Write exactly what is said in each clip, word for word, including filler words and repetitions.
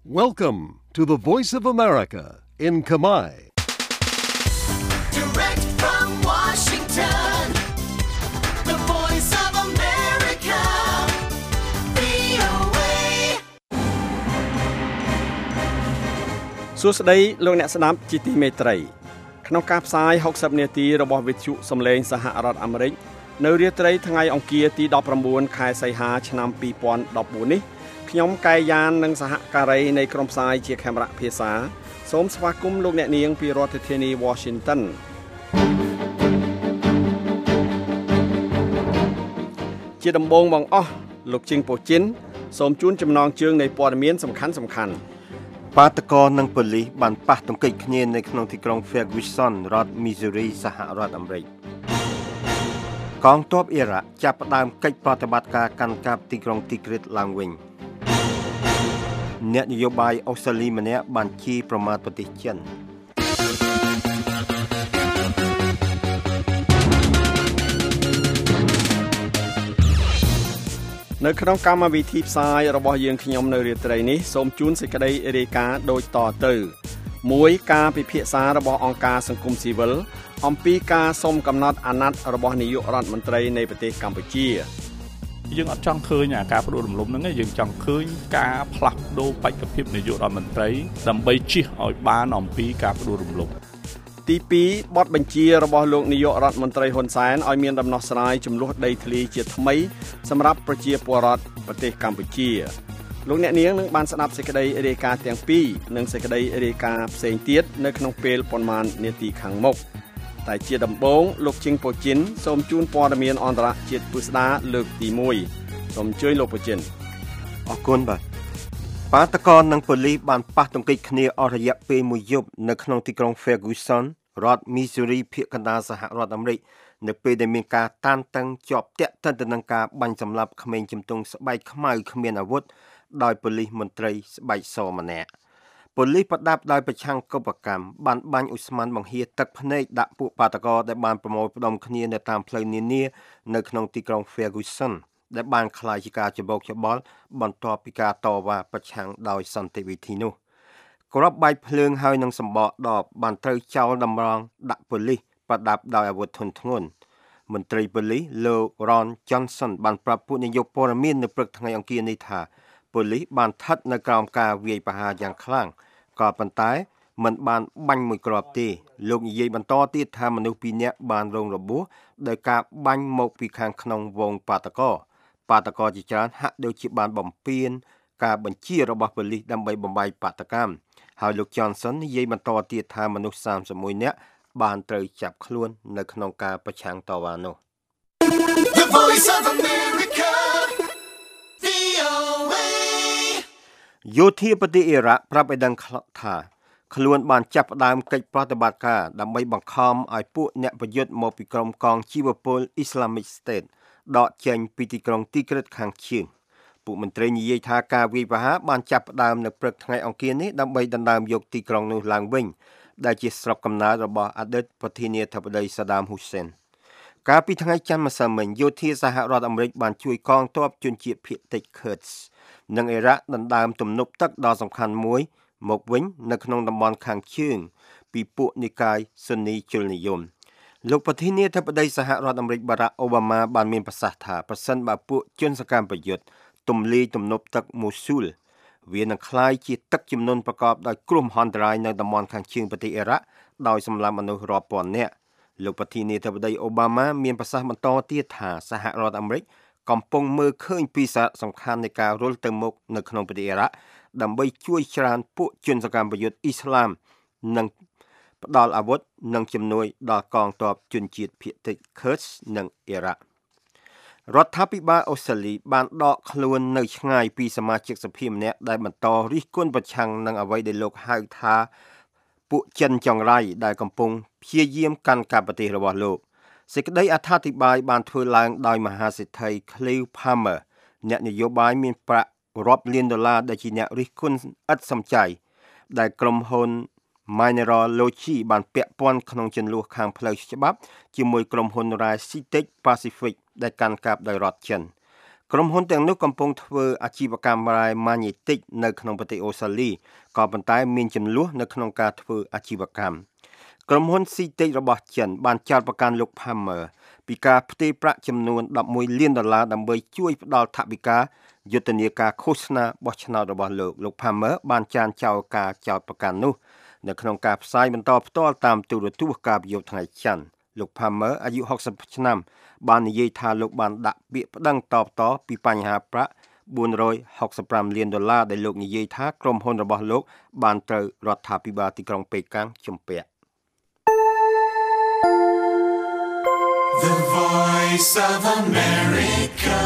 Welcome to the Voice of America in Khmer. Direct from Washington, the Voice of America, វី អូ เอសួស្តីលោកអ្នកស្ដាប់ជាទីមេត្រីក្នុងការផ្សាយហុកសិបនាទីរបស់វិទ្យុសំឡេងសហរដ្ឋអាមេរិកនៅរាត្រីថ្ងៃអង្គារទីដប់ប្រាំបួនខែសីហាឆ្នាំពីរពាន់ដប់បួននេះខ្ញុំកែយ៉ាននិងសហការីនៃក្រុមផ្សាយជាខេមរៈភាសាសូមស្វាគមន៍លោកអ្នកនាងពីរដ្ឋធានី Washington ជាដំបូងបងអស់លោកជីងប៉ូជីនសូមជូនចំណងជើងនៃព័ត៌មានសំខាន់សំខាន់បាតកោនិងប៉ូលីសបានប៉ះទង្គិចគ្នានៅក្នុងទីក្រុង Ferguson រដ្ឋ Missouri សហរដ្ឋអាមេរិកកងទ័ពអ៊ីរ៉ាក់ចាប់ផ្ដើមកិច្ចប្រតិបត្តិការកាន់កាប់ទីក្រុង Tikrit ឡើងវិញអ្នកនយោបាយអូស្ត្រាលីម្នាក់បានជេរប្រមាថប្រទេសចិននៅក្នុងកម្មវិធីផ្សាយរបស់យើងខ្ញុំនៅរាត្រីនេះសូមជូនសេចក្តីរាយការណ៍ដូចតទៅមួយការពិភាក្សារបស់អង្គការសង្គមស៊ីវិលអំពីការសុំកំណត់អាណត្តិរបស់នាយករដ្ឋមន្ត្រីនៃប្រទេសកម្ពុជាយើងអត់ចង់ឃើញអាការផ្ដួលរំលំហ្នឹងទេយើងចង់ឃើញការផ្លាស់ប្ដូរបេក្ខភាពនាយករដ្ឋមន្ត្រីដើម្បីជៀសឲ្យបានអំពីការផ្ដួលរំលំទីពីរបទបញ្ជារបស់លោកនាយករដ្ឋមន្ត្រីហ៊ុនសែនឲ្យមានដំណោះស្រាយចំនួនដីធ្លីជាថ្មីសម្រាប់ប្រជាពលរដ្ឋប្រទេសកម្ពុជាលោកអ្នកនាងនឹងបានស្ដាប់សេចក្តីរាយការណ៍ទាំងពីរនិងសេចក្តីរាយការណ៍ផ្សេងទៀតនៅក្នុងពេលប៉ុន្មាននាទីខាងមុខតែជាដំបូងលោកជីងប៉ូជីនសូមជូនព័ត៌មានអន្តរជាតិពិស្ដាលើកទីមួយសូមអញ្ជើញលោកប៉ូជីនអរគុណបាទបាតកោនិងប៉ូលីសបានប៉ះទង្គិចគ្នាអស់រយៈពេលមួយយប់នៅក្នុងទីក្រុង Ferguson រដ្ឋ Missouri ភាគកណ្ដាលសហរដ្ឋអាមេរិកនៅពេលដែលមានការតានតឹងជាប់ទាក់ទិនទៅនឹងការបាញ់សម្លាប់ក្មេងជំទង់ស្បែកខ្មៅគ្មានអាវុធដោយប៉ូលីសមន្ត្រីស្បែកសម្នាក់ប៉ូលីសប្រដាប់ដោយប្រឆាំងកុបកម្មបានបាញ់ឧស្ម័នបង្ហៀទឹកភ្នែកដាក់ពួកបាតកោដែលបានប្រមូលផ្ដុំគ្នានៅតាមផ្លូវនានានៅក្នុងទីក្រុង Ferguson ដែលបានក្លាយជាការច្បោកច្បល់បន្ទាប់ពីការតវ៉ាប្រឆាំងដោយសន្តិវិធីនោះក្របបែកភ្លើងហើយនឹងសម្បកដបបានត្រូវចោលតម្រង់ដាក់ប៉ូលីសប្រដាប់ដោយអាវុធធុនធ្ងន់មន្ត្រីប៉ូលីសលោក Ron Johnson បានប្រាប់ពួកនាយកព័ត៌មាននៅព្រឹកថ្ងៃអង្គារនេះថាប៉ូលីសបានស្ថិតនៅក្រោមការវាយប្រហារយ៉ាងខ្លាំងក៏ប៉ុន្តែមិនបានបាញ់មួយគ្រាប់ទេលោកនិយាយបន្តទៀតថាមនុស្សពីរនាក់បានរងរបួសដោយការបាញ់មកពីខាងក្នុងវងបាតកោបាតកោជាច្រើនហាក់ដូចជាបានបំពេញការបញ្ជារបស់ប៉ូលីសដើម្បីបំបីបាតកម្មហើយលោក Johnson និយាយបន្តទៀតថាមនុស្សសាមសិបមួយនាក់បានត្រូវចាប់ខ្លួននៅក្នុងការប្រឆាំងតវ៉ានោះ The Voice of America, វី អូ เอយោធាប្រទេសអ៊ីរ៉ាក់ប្រាប់ឲ្យដឹងថាខ្លួនបានចាប់ផ្ដើមកិច្ចប្រតិបត្តិការដើម្បីបង្ខំឲ្យពួកអ្នកប្រយុទ្ធមកពីក្រុមកងជីវពល Islamic State ដកចេញពីទីក្រុង Tikrit ខាងជើងពួកមន្ត្រីនិយាយថាការវាយប្រហារបានចាប់ផ្ដើមនៅព្រឹកថ្ងៃអង្គារនេះដើម្បីដណ្ដើមយកទីក្រុងនោះឡើងវិញដែលជាស្រុកកំណើតរបស់អតីតប្រធានាធិបតី Saddam Hussein កាលពីថ្ងៃច័ន្ទម្សិលមិញយោធាសហរដ្ឋអាមេរិកបានជួយកងទ័ពជនជាតិភាគតិច Kurds និងអ៊ីរ៉ាក់ដណ្ដើមទំនប់ទឹកដ៏សំខាន់មួយមកវិញនៅក្នុងតំបន់ខាងជើងពីពួកនិកាយស៊ុននីជលនិយមលោកប្រធានាធិបតីសហរដ្ឋអាមេរិក Barack Obama បានមានប្រសាសន៍ថាប្រសិនបើពួកជនសកម្មប្រយុទ្ធទម្លាយទំនប់ទឹក Mosul វានឹងក្លាយជាទឹកជំនន់ប្រកបដោយគ្រោះមហន្តរាយនៅតំបន់ខាងជើងប្រទេសអ៊ីរ៉ាក់ដោយសម្លាប់មនុស្សរាប់ពាន់នាក់លោកប្រធានាធិបតី Obama មានប្រសាសន៍បន្តទៀតថាសហរដ្ឋអាមេរិកកំពុងមើលឃើញពីសារៈសំខាន់នៃការរុលទៅមុខនៅក្នុងប្រទេសអ៊ីរ៉ាក់ដើម្បីជួយច្រានពួកជនសកម្មប្រយុទ្ធអ៊ីស្លាមនិងផ្ដល់អាវុធនិងជំនួយដល់កងទ័ពជនជាតិភាគតិច Kurds និងអ៊ីរ៉ាក់រដ្ឋាភិបាលអូស្ត្រាលីបានដកខ្លួននៅឆ្ងាយពីសមាជិកសភាម្នាក់ដែលបន្តរិះគន់ប្រឆាំងនឹងអ្វីដែលលោកហៅថាពួកចិនចង្រៃដែលកំពុងព្យាយាមកាន់កាប់ប្រទេសរបស់លោកសេចក្តីអត្ថាធិប្បាយបានធ្វើឡើងដោយមហាសេដ្ឋី Clive Palmer អ្នកនយោបាយមានប្រាក់រាប់លានដុល្លារដែលជាអ្នករិះគន់ឥតសំចៃដែលក្រុមហ៊ុន Mineralogy បានពាក់ព័ន្ធក្នុងជន្លោះខាងផ្លូវច្បាប់ជាមួយក្រុមហ៊ុន Pacific ដែលកាន់កាប់ដោយរដ្ឋចិនក្រុមហ៊ុនទាំងនោះកំពុងធ្វើអាជីវកម្មរ៉ែម៉ាញេទិកនៅក្នុងប្រទេសអូស្ត្រាលីក៏ប៉ុន្តែមានចំនួននៅក្នុងការធ្វើអាជីវកម្មក្រុមហ៊ុន Citec របស់ចិនបានចោទប្រកាន់លោក Palmer ពីការផ្ទេរប្រាក់ចំនួនដប់មួយលានដុល្លារដើម្បីជួយផ្ដល់ថវិកាយុទ្ធនាការឃោសនាបោះឆ្នោតរបស់លោកលោក Palmer បានចានចោលការចោទប្រកាន់នោះនៅក្នុងការផ្សាយបន្តផ្ទាល់តាមទូរទស្សន៍កាលពីយប់ថ្ងៃច័ន្ទលោក Palmer អាយុហុកសិបឆ្នាំបាននិយាយថាលោកបានដាក់ពាក្យប្តឹងតបតពីបញ្ហាប្រាក់បួនរយហុកសិបប្រាំលានដុល្លារដែលលោកនិយាយថាក្រុមហ៊ុនរបស់លោកបានត្រូវរដ្ឋាភិបាលទីក្រុងប៉េកាំងជំពាក់ The Voice of America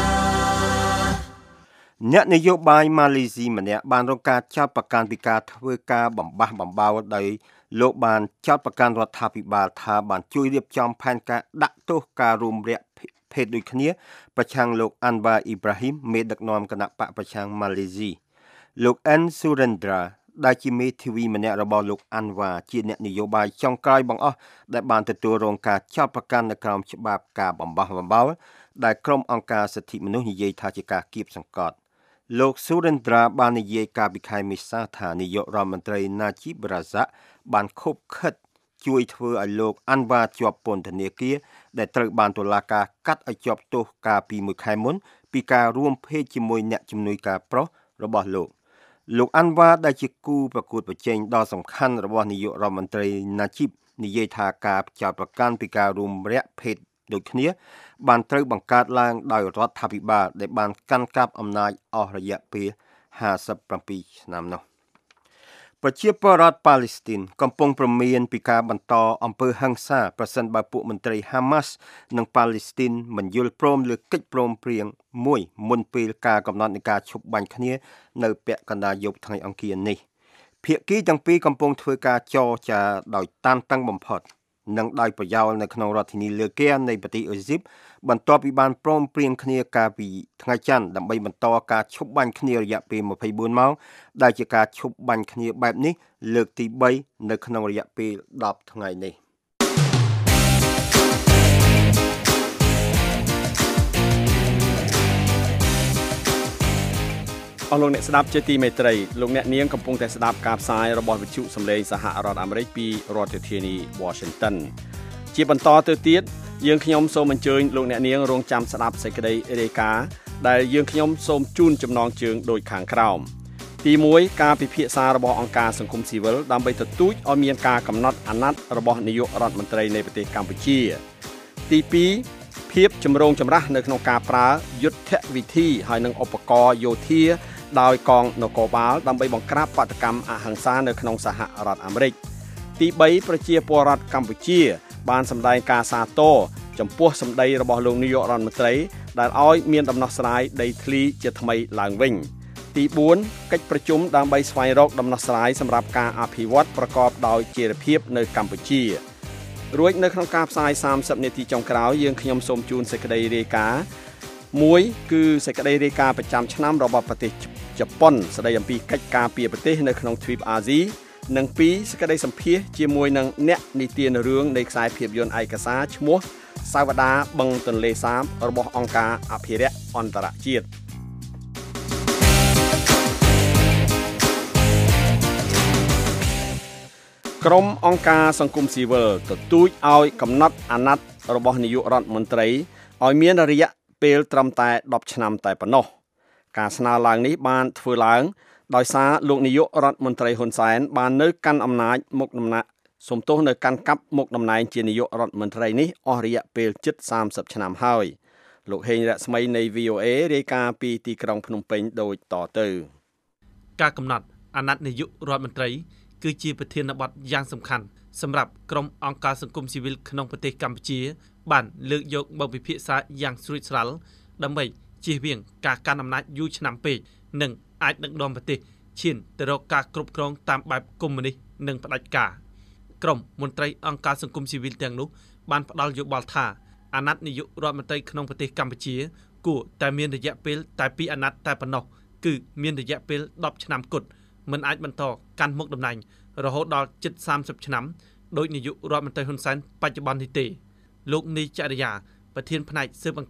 អ្នកនយោបាយម៉ាឡេស៊ីម្នាក់បានរងការចោទប្រកាន់ពីការធ្វើការបំបះបំបោរដោយលោកបានចោទប្រកាន់រដ្ឋាភិបាលថាបានជួយរៀបចំផែនការដាក់ទោសការរួមរយៈភេទដូចគ្នាប្រឆាំងលោក Anwar Ibrahim មេដឹកនាំគណៈបកប្រឆាំងម៉ាឡេស៊ីលោក N Surendra ដែលជាមេធាវីម្នាក់របស់លោក Anwar ជាអ្នកនយោបាយចុងក្រោយបង្អស់ដែលបានទទួលរងការចោទប្រកាន់នៅក្រោមច្បាប់ការបំបះបំបោរដែលក្រុមអង្គការសិទ្ធិមនុស្សនិយាយថាជាការគៀបសង្កត់លោក Surendra បាននិយាយកាលពីខែមេសាថានាយករដ្ឋមន្ត្រី Najib Razak បានខົບខិតជួយធ្វើឲ្យលោក Anwar ជាប់ពន្ធនាគារដែលត្រូវបានតុលាការកាត់ឲ្យជាប់ទោសកាលពីមួយខែមុនពីការរួមភេទជាមួយអ្នកជំនួយការប្រុសរបស់លោកលោក Anwar ដែលជាគូប្រកួតប្រជែងដ៏សំខាន់របស់នាយករដ្ឋមន្ត្រី Najib និយាយថាការចោទប្រកាន់ពីការរួមរយៈភេទដូចគ្នាបានត្រូវបង្កើតឡើងដោយរដ្ឋាភិបាលដែលបានកាន់កាប់អំណាចអស់រយៈពេលห้าสิบเจ็ดឆ្នាំនោះប្រជាពលរដ្ឋប៉ាឡេស្ទីនកំពុងព្រមានពីការបន្តអំពើហិង្សាប្រសិនបើពួកមន្ត្រី Hamas និងប៉ាឡេស្ទីនមិនយល់ព្រមលើកិច្ចព្រមព្រៀងមួយមុនពេលការកំណត់នៃការឈប់បាញ់គ្នានៅពាក់កណ្ដាលយប់ថ្ងៃអង្គារនេះភាគីទាំងពីរកំពុងធ្វើការចរចាដោយតានតឹងបំផុតនិងដោយប្រយោលនៅក្នុងរដ្ឋធានីលើកែនៃប្រទេសអេស៊ីបបន្ទាប់ពីបានព្រមព្រៀងគ្នាកាលពីថ្ងៃច័ន្ទដើម្បីបន្តការឈប់បាញ់គ្នារយៈពេលยี่สิบสี่ម៉ោងដែលជាការឈប់បាញ់គ្នាបែបនេះលើកទីបីនៅក្នុងរយៈពេលដប់ថ្ងៃនេះអស់លោកអ្នកស្ដាប់ជាទីមេត្រីលោកអ្នកនាងកំពុងតែស្ដាប់ការផ្សាយរបស់វិទ្យុសំឡេងសហរដ្ឋអាមេរិកពីរដ្ឋធានី Washington ជាបន្តទៅទៀតយើងខ្ញុំសូមអញ្ជើញលោកអ្នកនាងរងចាំស្ដាប់សេចក្តីរាយការណ៍ដែលយើងខ្ញុំសូមជូនចំណងជើងដូចខាងក្រោមទីមួយការពិភាក្សារបស់អង្គការសង្គមស៊ីវិលដើម្បីទទូចឲ្យមានការកំណត់អាណត្តិរបស់នាយករដ្ឋមន្ត្រីនៃប្រទេសកម្ពុជាទីពីរភាពចម្រូងចម្រាសនៅក្នុងការប្រើយុទ្ធវិធីហើយនិងឧបករណ៍យោធាដោយកងនគរបាលដើម្បីបង្ក្រាបបាតុកម្មអហិង្សានៅក្នុងសហរដ្ឋអាមេរិកទីបីប្រជាពលរដ្ឋកម្ពុជាបានសម្ដែងការសាទរចំពោះសម្ដីរបស់លោកនាយករដ្ឋមន្ត្រីដែលឲ្យមានដំណោះស្រាយដីធ្លីជាថ្មីឡើងវិញទីបួនកិច្ចប្រជុំដើម្បីស្វែងរកដំណោះស្រាយសម្រាប់ការអភិវឌ្ឍប្រកបដោយចីរភាពនៅកម្ពុជារួចនៅក្នុងការផ្សាយសាមសិបនាទីចុងក្រោយយើងខ្ញុំសូមជូនសេចក្តីរាយការណ៍មួយគឺសេចក្តីរាយការណ៍ប្រចាំឆ្នាំរបស់ប្រទេសជប៉ុនស្តីអំពីកិច្ចការពារប្រទេសនៅក្នុងទ្វីបអាស៊ីនិងពីរសេចក្តីសម្ភាសជាមួយនឹងអ្នកនិទានរឿងនៃខ្សែភាពយន្តឯកសារឈ្មោះសាវតាបឹងទន្លេសាបរបស់អង្គការអភិរក្សអន្តរជាតិក្រុមអង្គការសង្គមស៊ីវិលទទូចឲ្យកំណត់អាណត្តិរបស់នាយករដ្ឋមន្ត្រីឲ្យមានរយៈពេលត្រឹមតែដប់ឆ្នាំតែប៉ុណ្ណោះការស្នើឡើងនេះបានធ្វើឡើងដោយសារលោកនាយករដ្ឋមន្ត្រីហ៊ុនសែនបាននៅកាន់អំណាចមុខតំណែងសំទោសនៅកាន់កាប់មុខតំណែងជានាយករដ្ឋមន្ត្រីនេះអស់រយៈពេលជិតសាមសិបឆ្នាំហើយលោកហេងរស្មីនៃ វី អូ เอ រាយការណ៍ពីទីក្រុងភ្នំពេញដូចតទៅការកំណត់អាណត្តិនាយករដ្ឋមន្ត្រីគឺជាប្រធានបទយ៉ាងសំខាន់សម្រាប់ក្រុមអង្គការសង្គមស៊ីវិលក្នុងប្រទេសកម្ពុជាបានលើកយកមកពិភាក្សាយ៉ាងស្រួចស្រាល់ដើម្បីជៀសវាងការកាន់អំណាចយូរឆ្នាំពេកនិងអាចដឹកនាំប្រទេសឈានទៅរកការគ្រប់គ្រងតាមបែបកុម្មុយនីសនិងផ្ដាច់ការក្រុមមន្ត្រីអង្គការសង្គមស៊ីវិលទាំងនោះបានផ្ដល់យោបល់ថាអាណត្តិនាយករដ្ឋមន្ត្រីក្នុងប្រទេសកម្ពុជាគួរតែមានរយៈពេលតែពីរអាណត្តិតែប៉ុណ្ណោះគឺមានរយៈពេលដប់ឆ្នាំគត់មិនអាចបន្តកាន់មុខតំណែងរហូតដល់ជិតសាមសិបឆ្នាំដោយនាយករដ្ឋមន្ត្រីហ៊ុនសែនបច្ចុប្បន្ននេះទេលោកនីចរិយាប្រធានផ្នែកស៊ើបអង្កេត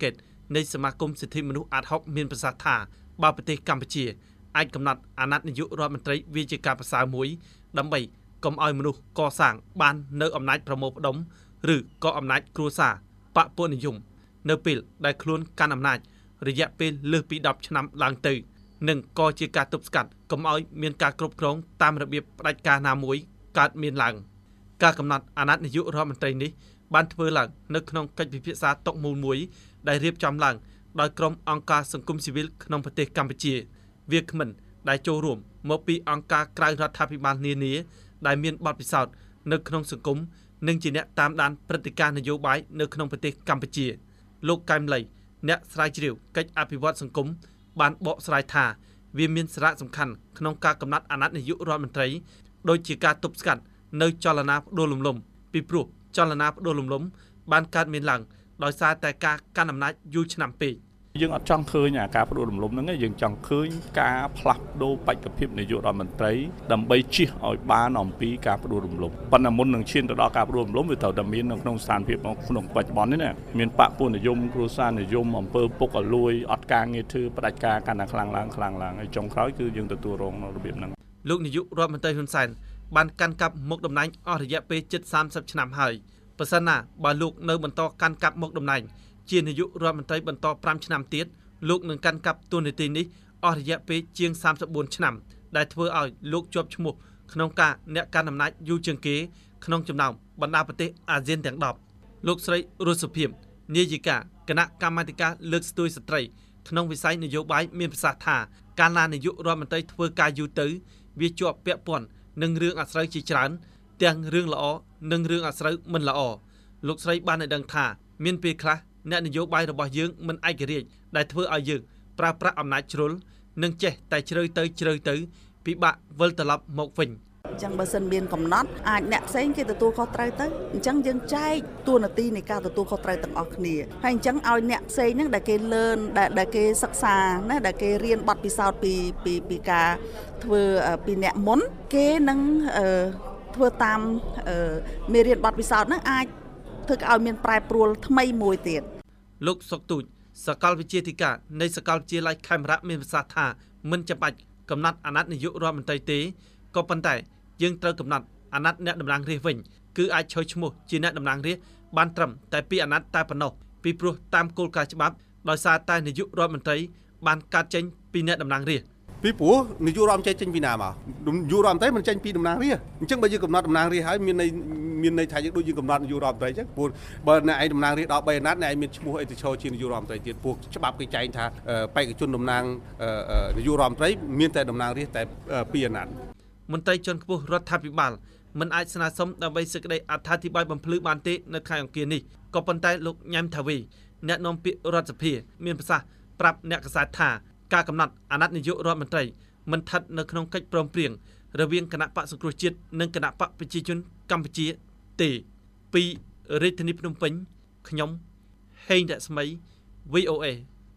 នៃសមាគមសិទ្ធិមនុស្សអាតហុកមានប្រសាសន៍ថាបើប្រទេសកម្ពុជាអាចកំណត់អាណត្តិនាយករដ្ឋមន្ត្រីវាជាការប្រសើរមួយដើម្បីកុំឲ្យមនុស្សកសាងបាននៅអំណាចប្រមូលផ្ដុំឬក៏អំណាចគ្រួសារបពនិយមនៅពេលដែលខ្លួនកាន់អំណាចរយៈពេលលើសពីដប់ឆ្នាំឡើងទៅនិងក៏ជាការទប់ស្កាត់កុំឲ្យមានការគ្រប់គ្រងតាមរបៀបផ្ដាច់ការណាមួយកើតមានឡើងការកំណត់អាណត្តិនាយករដ្ឋមន្ត្រីនេះបានធ្វើឡើងនៅក្នុងកិច្ចពិភាក្សាតុមូលមួយដែលរៀបចំឡើងដោយក្រុមអង្គការសង្គមស៊ីវិលក្នុងប្រទេសកម្ពុជាវាគ្មិនដែលចូលរួមមកពីអង្គការក្រៅរដ្ឋាភិបាលនានាដែលមានបទពិសោធន៍នៅក្នុងសង្គមនិងជាអ្នកតាមដានព្រឹត្តិការណ៍នយោបាយនៅក្នុងប្រទេសកម្ពុជាលោកកែមលីអ្នកស្រាវជ្រាវកិច្ចអភិវឌ្ឍសង្គមបានបកស្រាយថាវាមានសារៈសំខាន់ក្នុងការកំណត់អាណត្តិនាយករដ្ឋមន្ត្រីដោយជាការទប់ស្កាត់នៅចលនាផ្ដួលរំលំពីព្រោះចលនាផ្ដួលរំលំបានកើតមានឡើងដោយសារតែការកាន់អំណាចយូរឆ្នាំពេកយើងអត់ចង់ឃើញអាការផ្ដួលរំលំហ្នឹងទេយើងចង់ឃើញការផ្លាស់ប្ដូរបេក្ខភាពនាយករដ្ឋមន្ត្រីដើម្បីជៀសឲ្យបានអំពីការផ្ដួលរំលំប៉ុន្តែមុននឹងឈានទៅដល់ការផ្ដួលរំលំវាត្រូវតែមាននៅក្នុងស្ថានភាពក្នុងបច្ចុប្បន្ននេះណាមានបពុនិយមគ្រួសារនិយមអំពើពុករលួយអត់ការងារធ្វើផ្ដាច់ការកាន់តែខ្លាំងឡើងខ្លាំងឡើងហើយចុងក្រោយគឺយើងទទួលរងនៅរបៀបហ្នឹងលោកនាយករដ្ឋមន្ត្រីហ៊ុនសែនបានកាន់កាប់មុខតំណែងអស់រយៈពេលជិតសាមសិបឆ្នាំហើយប្រសិនណាបើលោកនៅបន្តកាន់កាប់មុខតំណែងជានាយករដ្ឋមន្ត្រីបន្តប្រាំឆ្នាំទៀតលោកនឹងកាន់កាប់តួនាទីនេះអស់រយៈពេលជាងសាមសិបបួនឆ្នាំដែលធ្វើឲ្យលោកជាប់ឈ្មោះក្នុងការអ្នកកាន់អំណាចយូរជាងគេក្នុងចំណោមបណ្ដាប្រទេសអាស៊ានទាំងដប់លោកស្រីរស់សុភីមនាយិកាគណៈកម្មាធិការលើកស្ទួយស្ត្រីក្នុងវិស័យនយោបាយមានប្រសាសន៍ថាកាលណានាយករដ្ឋមន្ត្រីធ្វើការយូរទៅវាជាប់ពាក់ព័ន្ធនឹងរឿងអាស្រូវជាច្រើនទាំងរឿងល្អនិងរឿងអាស្រូវមិនល្អលោកស្រីបានឲ្យដឹងថាមានពេលខ្លះអ្នកនយោបាយរបស់យើងមិនឯករាជ្យដែលធ្វើឲ្យយើងប្រើប្រាស់អំណាចជ្រុលនិងចេះតែជ្រើទៅជ្រើទៅពិបាកវិលត្រឡប់មកវិញអញ្ចឹងបើសិនមានកំណត់អាចអ្នកផ្សេងគេទទួលខុសត្រូវទៅអញ្ចឹងយើងចែកតួនាទីនៃការទទួលខុសត្រូវទាំងអស់គ្នាហើយអញ្ចឹងឲ្យអ្នកផ្សេងហ្នឹងដែលគេលឺនដែលគេសិក្សាណាដែលគេរៀនបទពិសោធន៍ពីពីពីការធ្វើពីអ្នកមុនគេនឹងធ្វើតាមមេរៀនបទពិសោធន៍ហ្នឹងអាចធ្វើឲ្យមានប្រែប្រួលថ្មីមួយទៀតលោកសុកទូចសាកលវិទ្យាធិការនៃសាកលវិទ្យាល័យខេមរៈមានប្រសាសន៍ថាមិនចាំបាច់កំណត់អាណត្តិនាយករដ្ឋមន្ត្រីទេក៏ប៉ុន្តែយើងត្រូវកំណត់អាណត្តិអ្នកតំណាងរាស្ត្រវិញគឺអាចឆុយឈ្មោះជាអ្នកតំណាងរាស្ត្របានត្រឹមតែពីរអាណត្តិតែប៉ុណ្ណោះពីព្រោះតាមគោលការណ៍ច្បាប់ដោយសារតែនាយករដ្ឋមន្ត្រីបានកាត់ចេញពីអ្នកតំណាងរាស្ត្រពីព្រោះនាយករដ្ឋមន្ត្រីចេញពីណាមកនាយករដ្ឋមន្ត្រីមិនចេញពីតំណាងរាស្ត្រអញ្ចឹងបើយើងកំណត់តំណាងរាស្ត្រហើយមានន័យមានន័យថាយើងដូចយើងកំណត់នាយករដ្ឋមន្ត្រីអញ្ចឹងព្រោះបើអ្នកឯងតំណាងរាស្ត្រដល់បីអាណត្តិអ្នកឯងមានឈ្មោះអីទៅឈរជានាយករដ្ឋមន្ត្រីទៀតព្រោះច្បាប់គេចែងថាបេក្ខជនតំណាងនាយករដ្ឋមន្ត្រីមានតែតំណាងរាស្ត្រតែពីរអាណត្តិមន្ត្រីជាន់ខ្ពស់រដ្ឋាភិបាលមិនអាចស្នើសុំដើម្បីសេចក្តីអត្ថាធិប្បាយបំភ្លឺបានទេនៅថ្ងៃអង្គារនេះក៏ប៉ុន្តែលោកញ៉ាំថាវីអ្នកនាំពាក្យរដ្ឋសភាមានប្រសាសន៍ប្រាប់អ្នកកាសែតថាការកំណត់អាណត្តិនាយករដ្ឋមន្ត្រីមិនស្ថិតនៅក្នុងកិច្ចព្រមព្រៀងរវាងគណៈបក្សសង្គ្រោះជាតិនិងគណៈបកប្រជាជនកម្ពុជាទេពីរាជធានីភ្នំពេញខ្ញុំហេងរស្មី វី អូ เอ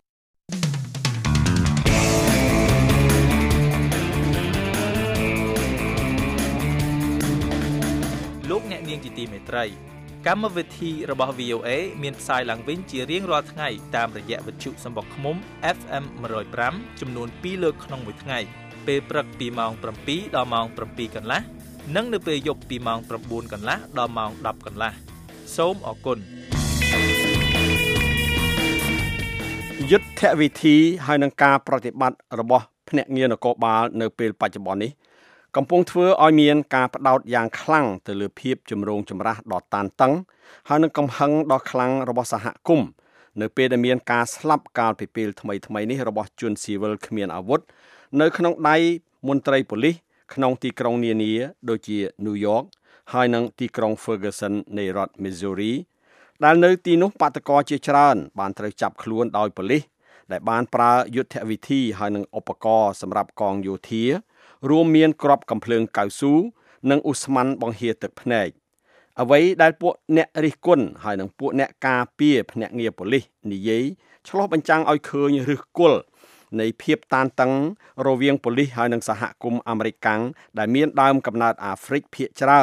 លោកអ្នកនាងជាទីមេត្រីកម្មវិធីរបស់ វី អូ เอ មានផ្សាយឡើងវិញជារៀងរាល់ថ្ងៃតាមរយៈវិទ្យុសម្បុកឃ្មុំ เอฟ เอ็ม one oh five ចំនួនពីរលើកក្នុងមួយថ្ងៃពេលព្រឹកពីម៉ោងsevenដល់ម៉ោងsevenកន្លះនិងនៅពេលយប់ពីម៉ោងnineកន្លះដល់ម៉ោងtenកន្លះសូមអរគុណយុទ្ធវិធីហើយនឹងការប្រតិបត្តិរបស់ភ្នាក់ងារនគរបាលនៅពេលបច្ចុប្បន្ននេះកំពុងធ្វើឲ្យមានការផ្ដោតយ៉ាងខ្លាំងទៅលើភាពចម្រូងចម្រាសដ៏តានតឹងហើយនឹងកំហឹងដ៏ខ្លាំងរបស់សហគមន៍នៅពេលដែលមានការស្លាប់កាលពីពេលថ្មីៗនេះរបស់ជនស៊ីវិលគ្មានអាវុធនៅក្នុងដៃមន្ត្រីប៉ូលីសក្នុងទីក្រុងនានាដូចជា New York ហើយនិងទីក្រុង Ferguson នៃរដ្ឋ Missouri ដែលនៅទីនោះបាតកោជាច្រើនបានត្រូវចាប់ខ្លួនដោយប៉ូលីសដែលបានប្រើយុទ្ធវិធីហើយនឹងឧបករណ៍សម្រាប់កងយោធារួមមានគ្រាប់កាំភ្លើងកៅស៊ូនិងឧស្ម័នបង្ហៀរទឹកភ្នែកអ្វីដែលពួកអ្នករិះគន់ហើយនឹងពួកអ្នកការពារភ្នាក់ងារប៉ូលីសនិយាយឆ្លុះបញ្ចាំងឲ្យឃើញឫសគល់នៃភាពតានតឹងរវាងប៉ូលីសហើយនឹងសហគមន៍អាមេរិកកាំងដែលមានដើមកំណើតអាហ្វ្រិកភាគច្រើន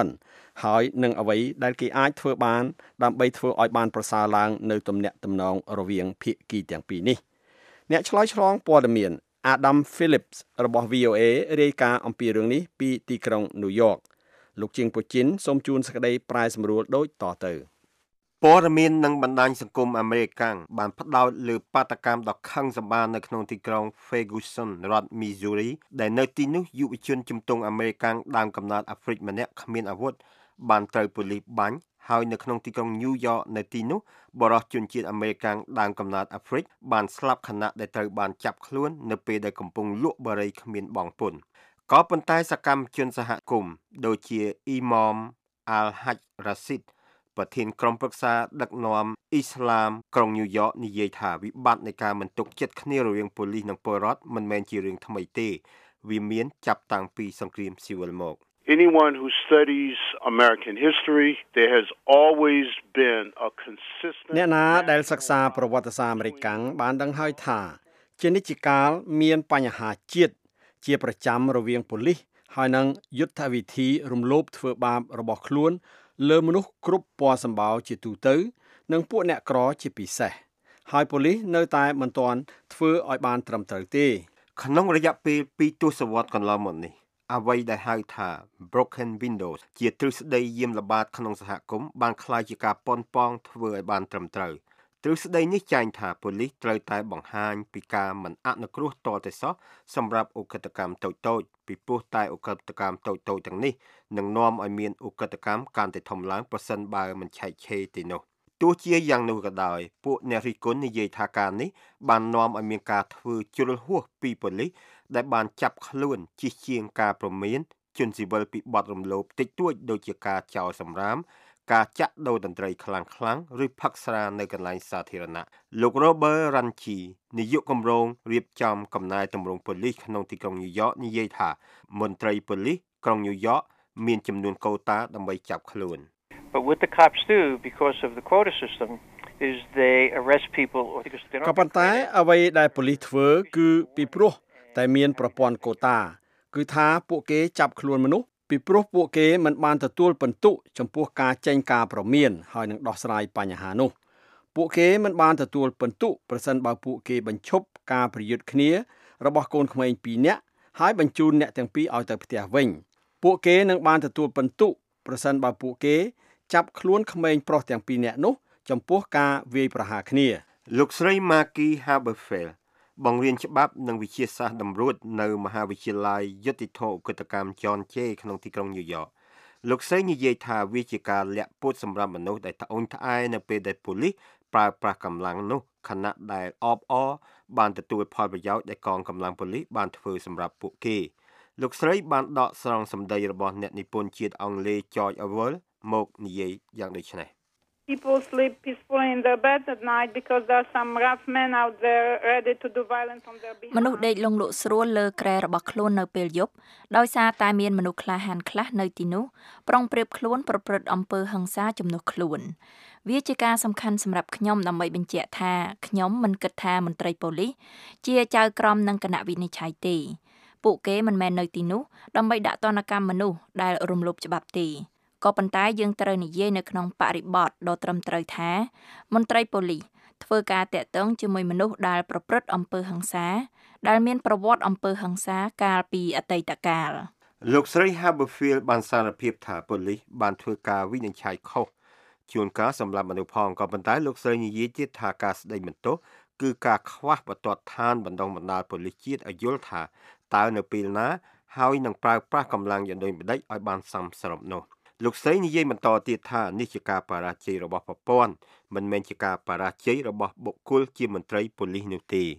ហើយនឹងអ្វីដែលគេអាចធ្វើបានដើម្បីធ្វើឲ្យបានប្រសើរឡើងនៅទំនាក់ទំនងរវាងភាគីទាំងពីរនេះអ្នកឆ្លើយឆ្លងព័ត៌មាន Adam Phillips របស់ V O A រាយការណ៍អំពីរឿងនេះពីទីក្រុង New York លោកជាងពូជីនសូមជូនសេចក្តីប្រែសម្រួលដូចតទៅព័ត៌មាននិងបណ្ដាញសង្គមអាមេរិកបានផ្ដោតលើបាតកម្មដ៏ខឹងសម្បារនៅក្នុងទីក្រុង Ferguson រដ្ឋ Missouri ដែលនៅទីនោះយុវជនជំទង់អាមេរិកដើមកំណើតអាហ្វ្រិកម្នាក់គ្មានអាវុធបានត្រូវប៉ូលីសបាញ់ហើយនៅក្នុងទីក្រុង New York នៅទីនោះបរិសុទ្ធជនជាតិអាមេរិកដើមកំណើតអាហ្វ្រិកបានស្លាប់ខណៈដែលត្រូវបានចាប់ខ្លួននៅពេលដែលកំពុងលក់បារីគ្មានបង់ពន្ធក៏ប៉ុន្តែសកម្មជនសហគមន៍ដូចជាអ៊ីម៉ម Al-Haj Rashidប្រធានក្រុមប្រឹក្សាដឹកនាំអ៊ីស្លាមក្រុងញូវយ៉កនិយាយថាវិបត្តិនៃការមិនទុកចិត្តគ្នារវាងប៉ូលីសនិងពលរដ្ឋមិនមែនជារឿងថ្មីទេវាមានចាប់តាំងពីសង្គ្រាមស៊ីវិលមក Anyone who studies American history, there has always been a consistent អ្នកណាដែលសិក្សាប្រវត្តិសាស្ត្រអាមេរិកបានដឹងហើយថាជានិច្ចកាលមានបញ្ហាជាតិជាប្រចាំរវាងប៉ូលីសហើយនិងយុទ្ធវិធីរំលោភធ្វើបាបរបស់ខ្លួនលើមនុស្សគ្រប់ពណ៌សម្បោរជាទូទៅនិងពួកអ្នកក្រជាពិសេសហើយប៉ូលីសនៅតែមិនទាន់ធ្វើឲ្យបានត្រឹមត្រូវទេក្នុងរយៈពេលពីរទសវត្សរ៍កន្លងមកនេះអ្វីដែលហៅថា broken windows ជាទ្រឹស្ដីយាមល្បាតក្នុងសហគមន៍បានក្លាយជាការប៉ុនប៉ងធ្វើឲ្យបានត្រឹមត្រូវទ្រឹស្ដីនេះចែងថាប៉ូលីសត្រូវតែបង្ហាញពីការមិនអនុគ្រោះតតែសោះសម្រាប់ឧក្រិដ្ឋកម្មតូចៗពីព្រោះតែឧក្រិដ្ឋកម្មតូចៗទាំងនេះនឹងនាំឲ្យមានឧក្រិដ្ឋកម្មកាន់តែធំឡើងប្រសិនបើមិនឆែកឆេរទេនោះទោះជាយ៉ាងនោះក៏ដោយពួកអ្នករិះគន់និយាយថាការនេះបាននាំឲ្យមានការធ្វើជ្រុលហួសពីប៉ូលីសដែលបានចាប់ខ្លួនជិះជាងការប្រមានជនស៊ីវិលពីបទរំលោភតិចតួចដូចជាការចោលសម្រាមការចាក់ដូរតន្ត្រីខ្លាំងៗឬផឹកស្រានៅកន្លែងសាធារណៈលោក Robert Ranchi នាយកគម្រោងរៀបចំកំណែទម្រង់ប៉ូលីសក្នុងទីក្រុងញូវយ៉កនិយាយថាមន្ត្រីប៉ូលីសក្រុងញូវយ៉កមានចំនួនកូតាដើម្បីចាប់ខ្លួន But what the cops do because of the quota system is they arrest people or because they don't ក៏ប៉ុន្តែអ្វីដែលប៉ូលីសធ្វើគឺពីព្រោះតែមានប្រព័ន្ធកូតាគឺថាពួកគេចាប់ខ្លួនមនុស្សពីព្រោះពួកគេមិនបានទទួលពិន្ទុចំពោះការចេញការប្រមានហើយនឹងដោះស្រាយបញ្ហានោះពួកគេមិនបានទទួលពិន្ទុប្រសិនបើពួកគេបញ្ឈប់ការប្រយុទ្ធគ្នារបស់កូនក្មេងពីរនាក់ហើយបញ្ជូនអ្នកទាំងពីរឲ្យទៅផ្ទះវិញពួកគេនឹងបានទទួលពិន្ទុប្រសិនបើពួកគេចាប់ខ្លួនក្មេងប្រុសទាំងពីរនាក់នោះចំពោះការវាយប្រហារគ្នាលោកស្រី Maggie Haberfeld បង្រៀនច្បាប់និងវិទ្យាសាស្ត្រតម្រួតនៅមហាវិទ្យាល័យយុតិធធឧក្រិដ្ឋកម្ម John Jay ក្នុងទីក្រុងញូវយ៉កលោកស្រីនិយាយថាវាជាការលាក់ពុតសម្រាប់មនុស្សដែលត្អូញត្អែរនៅពេលដែលប៉ូលីសប្រើប្រាស់កម្លាំងនោះខណៈដែលអបអរបានទទួលផលប្រយោជន៍ដែលកងកម្លាំងប៉ូលីសបានធ្វើសម្រាប់ពួកគេលោកស្រីបានដកស្រង់សម្ដីរបស់អ្នកនិពន្ធជាតិអង់គ្លេស George Orwell មកនិយាយយ៉ាងដូចនេះ People sleep peacefully in their beds at night because there are some rough men out there ready to do violence on their behalf. មនុស្សដេកលងលក់ស្រួលលើគ្រែរបស់ខ្លួននៅពេលយប់ដោយសារតែមានមនុស្សក្លាហានខ្លះនៅទីនោះប្រុងប្រៀបខ្លួនប្រព្រឹត្តអំពើហិង្សាជំនួសខ្លួនវាជាការសំខាន់សម្រាប់ខ្ញុំដើម្បីបញ្ជាក់ថាខ្ញុំមិនគិតថាមន្ត្រីប៉ូលីសជាចៅក្រមនឹងគណៈវិនិច្ឆ័យទេពួកគេមិនមែននៅទីនោះដើម្បីដាក់ទណ្ឌកម្មមនុស្សដែលរំលោភច្បាប់ទេក៏ប៉ុន្តែយើងត្រូវនិយាយនៅក្នុងបរិបទដ៏ត្រឹមត្រូវថាមន្ត្រីប៉ូលីសធ្វើការតាក់ទងជាមួយមនុស្សដែលប្រព្រឹត្តអំពើហិង្សាដែលមានប្រវត្តិអំពើហិង្សាកាលពីអតីតកាលលោកស្រី Haberfield បានសារភាពថាប៉ូលីសបានធ្វើការវិនិច្ឆ័យខុសជួនកាលសម្រាប់មនុស្សផងក៏ប៉ុន្តែលោកស្រីនិយាយទៀតថាការស្ដីបន្ទោសគឺការខ្វះបន្ទាត់ឋានបណ្ដុះបណ្ដាលប៉ូលីសជាតិឲ្យយល់ថាតើនៅពេលណាហើយនឹងប្រើប្រាស់កម្លាំងយ៉ាងដូចម្ដេចឲ្យបានសមស្របនោះលោកស្រីនិយាយបន្តទៀតថានេះជាការបរាជ័យរបស់ប្រព័ន្ធមិនមែនជាការបរាជ័យរបស់បុគ្គលជាមន្ត្រីប៉ូលីសនោះទេ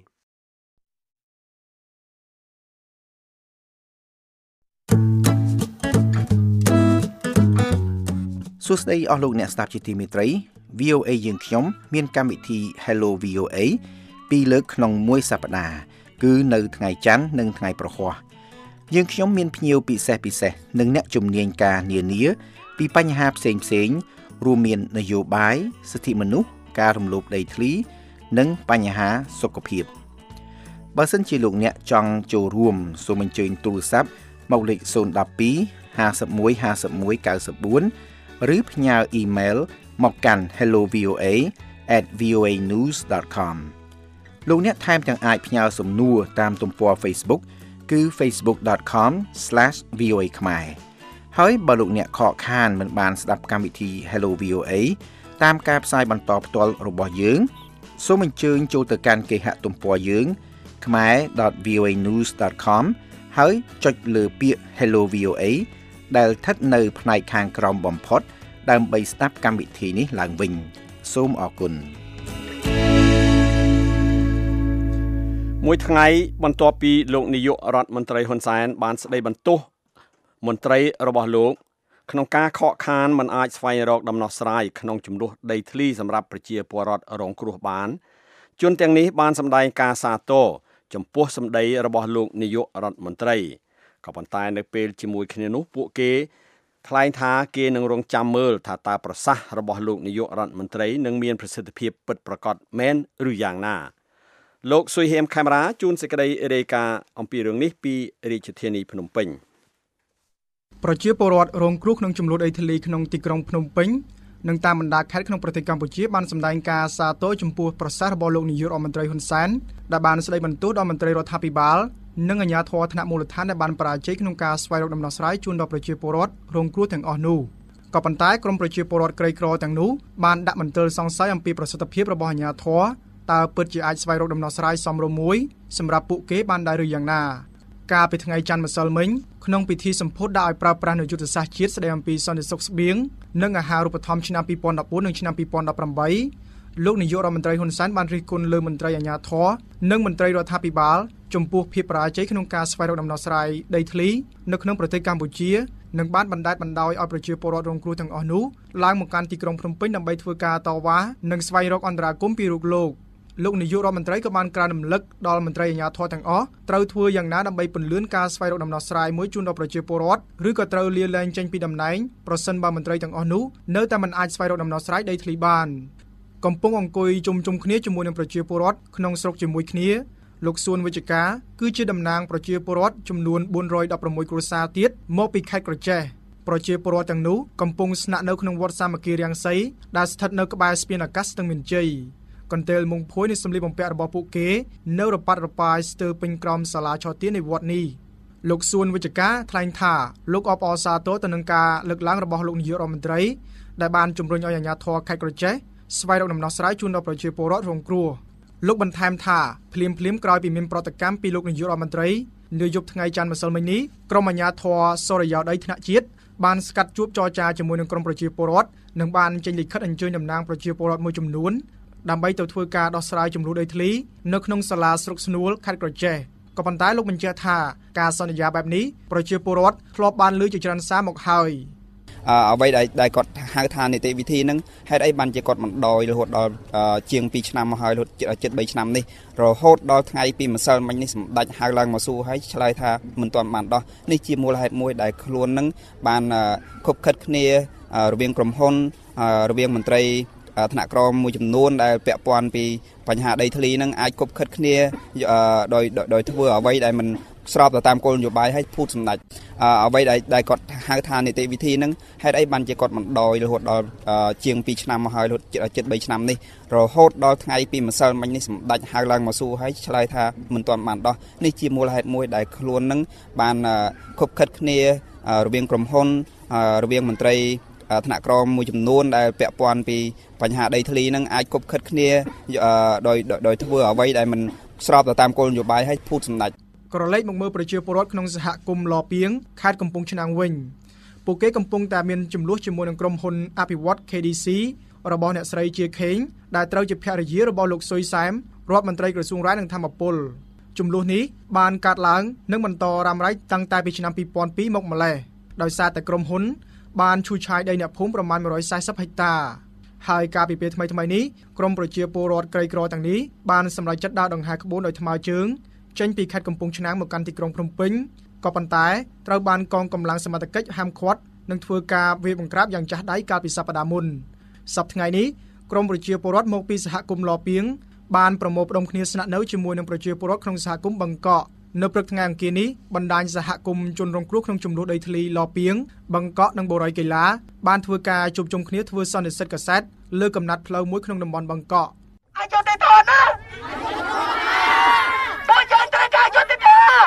សួស្តីអស់លោកអ្នកស្ដាប់ជាទីមេត្រី V O A យើងខ្ញុំមានកម្មវិធី Hello វី អូ เอ ពីរលើកក្នុងមួយសប្តាហ៍គឺនៅថ្ងៃច័ន្ទនិងថ្ងៃប្រហ័សយើងខ្ញុំមានភ្ញៀវពិសេសពិសេសនិងអ្នកជំនាញការនានាពីបញ្ហាផ្សេងផ្សេងរួមមាននយោបាយសិទ្ធិមនុស្សការរំលោភដីធ្លីនិងបញ្ហាសុខភាពបើសិនជាលោកអ្នកចង់ចូលរួមសូមអញ្ជើញទូរស័ព្ទមកលេខศูนย์ หนึ่ง สองห้าสิบเอ็ด ห้าสิบเอ็ด เก้าสิบสี่ឬផ្ញើអ៊ីមែលមកកាន់ hello v o a at v o a news dot com លោកអ្នកថែមទាំងអាចផ្ញើសំណួរតាមទំព័រ Facebook គឺ facebook dot com slash v o a ខ្មែរហើយបើលោកអ្នកខកខានមិនបានស្ដាប់កម្មវិធី Hello វី អូ เอ តាមការផ្សាយបន្តផ្ទាល់របស់យើងសូមអញ្ជើញចូលទៅកាន់គេហទំព័រយើង khmae dot v o a news dot com ហើយចុចលើពាក្យ Hello វី អូ เอ ដែលស្ថិតនៅផ្នែកខាងក្រោមបំផុតដើម្បីស្ដាប់កម្មវិធីនេះឡើងវិញសូមអរគុណមួយថ្ងៃបន្ទាប់ពីលោកនាយករដ្ឋមន្ត្រីហ៊ុនសែនបានស្ដីបន្ទោសមន្ត្រីរបស់លោកក្នុងការខកខានមិនអាចស្វែងរកដំណោះស្រាយក្នុងចំនួនដីធ្លីសម្រាប់ប្រជាពលរដ្ឋរងគ្រោះបានជនទាំងនេះបានសម្ដែងការសាទរចំពោះសម្ដីរបស់លោកនាយករដ្ឋមន្ត្រីក៏ប៉ុន្តែនៅពេលជាមួយគ្នានោះពួកគេថ្លែងថាគេនឹងរងចាំមើលថាតើប្រសាសន៍របស់លោកនាយករដ្ឋមន្ត្រីនឹងមានប្រសិទ្ធភាពពិតប្រាកដមែនឬយ៉ាងណាលោកស៊ុយហៀមខេមរាជួនសេចក្តីរាយការណ៍អំពីរឿងនេះពីរាជធានីភ្នំពេញប្រជាពលរដ្ឋរងគ្រោះក្នុងចំនួនដីធ្លីក្នុងទីក្រុងភ្នំពេញនិងតាមបណ្ដាខេត្តក្នុងប្រទេសកម្ពុជាបានសម្ដែងការសាទរចំពោះប្រសាសន៍របស់លោកនាយករដ្ឋមន្ត្រីហ៊ុនសែនដែលបានស្ដីបន្ទោសដល់មន្ត្រីរដ្ឋាភិបាលនិងអាជ្ញាធរថ្នាក់មូលដ្ឋានដែលបានបរាជ័យក្នុងការស្វែងរកដំណោះស្រាយជូនដល់ប្រជាពលរដ្ឋរងគ្រោះទាំងអស់នោះក៏ប៉ុន្តែក្រមប្រជាពលរដ្ឋក្រីក្រទាំងនោះបានដាក់មន្ទិលសង្ស័យអំពីប្រសិទ្ធភាពរបស់អាជ្ញាធរតើពិតជាអាចស្វែងរកដំណោះស្រាយសមរម្យមួយសម្រាប់ពួកគេបានដែរឬយ៉ាងណាកាលពីថ្ងៃច័ន្ទម្សិលមិញក្នុងពិធីសម្ពោធដាក់ឲ្យប្រើប្រាស់នូវយុទ្ធសាស្ត្រជាតិស្ដីអំពីសន្តិសុខស្បៀងនិងអាហារូបត្ថម្ភឆ្នាំពីរពាន់ដប់បួននិងឆ្នាំពីរពាន់ដប់ប្រាំបីលោកនាយករដ្ឋមន្ត្រីហ៊ុនសែនបានរិះគន់លើមន្ត្រីអាជ្ញាធរនិងមន្ត្រីរដ្ឋាភិបាលចំពោះភាពបរាជ័យក្នុងការស្វែងរកដំណោះស្រាយដីធ្លីនៅក្នុងប្រទេសកម្ពុជានិងបានបណ្តែតបណ្តោយឲ្យប្រជាពលរដ្ឋរងគ្រោះទាំងអស់នោះឡើងមកកាន់ទីក្រុងភ្នំពេញដើម្បីធ្វើការតវ៉ានិងស្វែងរកអន្តរាគមន៍ពីរូបលោកលោកនាយករដ្ឋមន្ត្រីក៏បានក្រើនរំលឹកដល់មន្ត្រីអាជ្ញាធរទាំងអស់ត្រូវធ្វើយ៉ាងណាដើម្បីពន្លឿនការស្វែងរកដំណោះស្រាយមួយជូនដល់ប្រជាពលរដ្ឋឬក៏ត្រូវលាលែងចេញពីតំណែងប្រសិនបើមន្ត្រីទាំងអស់នោះនៅតែមិនអាចស្វែងរកដំណោះស្រាយដីធ្លីបានកំពុងអង្គុយជុំជុំគ្នាជាមួយនឹងប្រជាពលរដ្ឋក្នុងស្រុកជាមួយគ្នាលោកសួនវិជ្ជការគឺជាតំណាងប្រជាពលរដ្ឋចំនួនបួនរយដប់ប្រាំមួយគ្រួសារទៀតមកពីខេត្តក្រចេះប្រជាពលរដ្ឋទាំងនោះកំពុងស្នាក់នៅក្នុងវត្តសាមគ្គីរាំងសីដែលស្ថិតនៅក្បែរស្ពានអាកាសស្ទឹងមានជ័យកន្ទេលមុងភួយនៃសម្លៀកបំពាក់របស់ពួកគេនៅរប៉ាត់រប៉ាយស្ទើរពេញក្រោមសាលាឆទាននៃវត្តនេះលោកសួនវិជ្ជការថ្លែងថាលោកអបអរសាទរទៅនឹងការលើកឡើងរបស់លោកនាយករដ្ឋមន្ត្រីដែលបានជំរុញឲ្យអាជ្ញាធរខេត្តក្រចេះស្វែងរកដំណោះស្រាយជូនដល់ប្រជាពលរដ្ឋរងគ្រោះលោកបន្ថែមថាភ្លាមភ្លាមក្រោយពីមានប្រតិកម្មពីលោកនាយករដ្ឋមន្ត្រីនៅយប់ថ្ងៃច័ន្ទម្សិលមិញនេះក្រុមអាជ្ញាធរសុរិយោដីថ្នាក់ជាតិបានស្កាត់ជួបចរចាជាមួយនឹងក្រុមប្រជាពលរដ្ឋនិងបានចេញលិខិតអញ្ជើញតំណាងប្រជាពលរដ្ឋមួយចំនួនដើម្បីទៅធ្វើការដោះស្រាយចំនួនដីធ្លីនៅក្នុងសាលាស្រុកស្នួលខេត្តក្រចេះក៏ប៉ុន្តែលោកបញ្ជាក់ថាការសន្យាបែបនេះប្រជាពលរដ្ឋធ្លាប់បានលើជាច្រើនសារមកហើយអ្វីដែលដែលគាត់ហៅថានីតិវិធីហ្នឹងហេតុអីបានជាគាត់មិនដោយរហូតដល់ជាងពីរឆ្នាំមកហើយរហូតជិតបីឆ្នាំនេះរហូតដល់ថ្ងៃពីម្សិលមិញនេះសម្ដេចហៅឡើងមកសួរហើយឆ្លើយថាមិនទាន់បានដោះនេះជាមូលហេតុមួយដែលខ្លួននឹងបានខົບខិតគ្នារវាងក្រុមហ៊ុនរវាងមន្ត្រីថ្នាក់ក្រមមួយចំនួនដែលពាក់ព័ន្ធពីបញ្ហាដីធ្លីនឹងអាចគប់ខិតគ្នាដោយដោយធ្វើអ្វីដែលមិនស្របទៅតាមគោលនយោបាយឲ្យភូតសម្ដេចអ្វីដែលដែលគាត់ហៅថានីតិវិធីហ្នឹងហេតុអីបានជាគាត់មិនដោយរហូតដល់ជាងពីរឆ្នាំមកហើយរហូតជិតបីឆ្នាំនេះរហូតដល់ថ្ងៃពីម្សិលមិញនេះសម្ដេចហៅឡើងមកសួរហើយឆ្លើយថាមិនទាន់បានដោះនេះជាមូលហេតុមួយដែលខ្លួននឹងបានខົບខិតគ្នារវាងក្រុមហ៊ុនរវាងមន្ត្រីថ្នាក់ក្រមមួយចំនួនដែលពាក់ព័ន្ធពីបញ្ហាដីធ្លីនឹងអាចគប់ខិតគ្នាដោយដោយធ្វើអ្វីដែលមិនស្របទៅតាមគោលនយោបាយឲ្យភូតសម្ដេចក្រឡេកមកមើលប្រជាពលរដ្ឋក្នុងសហគមន៍លពីងខេត្តកំពង់ឆ្នាំងវិញពួកគេកំពុងតែមានចំនួនជាមួយនឹងក្រុមហ៊ុនអភិវឌ្ឍ ខេ ឌី ស៊ី របស់អ្នកស្រីជាខេងដែលត្រូវជាភរិយារបស់លោកស៊ុយសែមរដ្ឋមន្ត្រីក្រសួងរាយនឹងធម្មពលចំនួននេះបានកាត់ឡើងនិងបន្តរ៉ាំរ៉ៃតាំងតែពីឆ្នាំពីរពាន់ពីរមកម្លេះដោយសារតែក្រុមហ៊ុនបានឈូសឆាយដីអ្នកភូមិប្រមាណមួយរយសែសិបហិកតាហើយកាលពីពេលថ្មីៗនេះក្រមប្រជាពលរដ្ឋក្រីក្រទាំងនេះបានសម្រេចចិត្តដើរដង្ហែក្បួនដោយថ្មើរជើងចេញពីខេត្តកំពង់ឆ្នាំងមកកាន់ទីក្រុងភ្នំពេញក៏ប៉ុន្តែត្រូវបានកងកម្លាំងសមត្ថកិច្ចហាមឃាត់និងធ្វើការវាយបង្ក្រាបយ៉ាងចាស់ដៃកាលពីសប្តាហ៍មុនសប្តាហ៍ថ្ងៃនេះក្រមប្រជាពលរដ្ឋមកពីសហគមន៍លពីងបានប្រមូលផ្ដុំគ្នាស្នាក់នៅជាមួយនឹងប្រជាពលរដ្ឋក្នុងសហគមន៍បង្កក់នៅព្រឹកថ្ងៃអង្គារនេះបណ្ដាញសហគមន៍ជនរងគ្រោះក្នុងចំនួនដីធ្លីឡពីងបឹងកក់និងបូរីកីឡាបានធ្វើការជួបជុំគ្នាធ្វើសន្និសីទកាសែតលើកំណត់ផ្លូវមួយក្នុងតំបន់បឹងកក់ឲ្យយុត្តិធម៌ណាបងយើងត្រូវការយុត្តិធម៌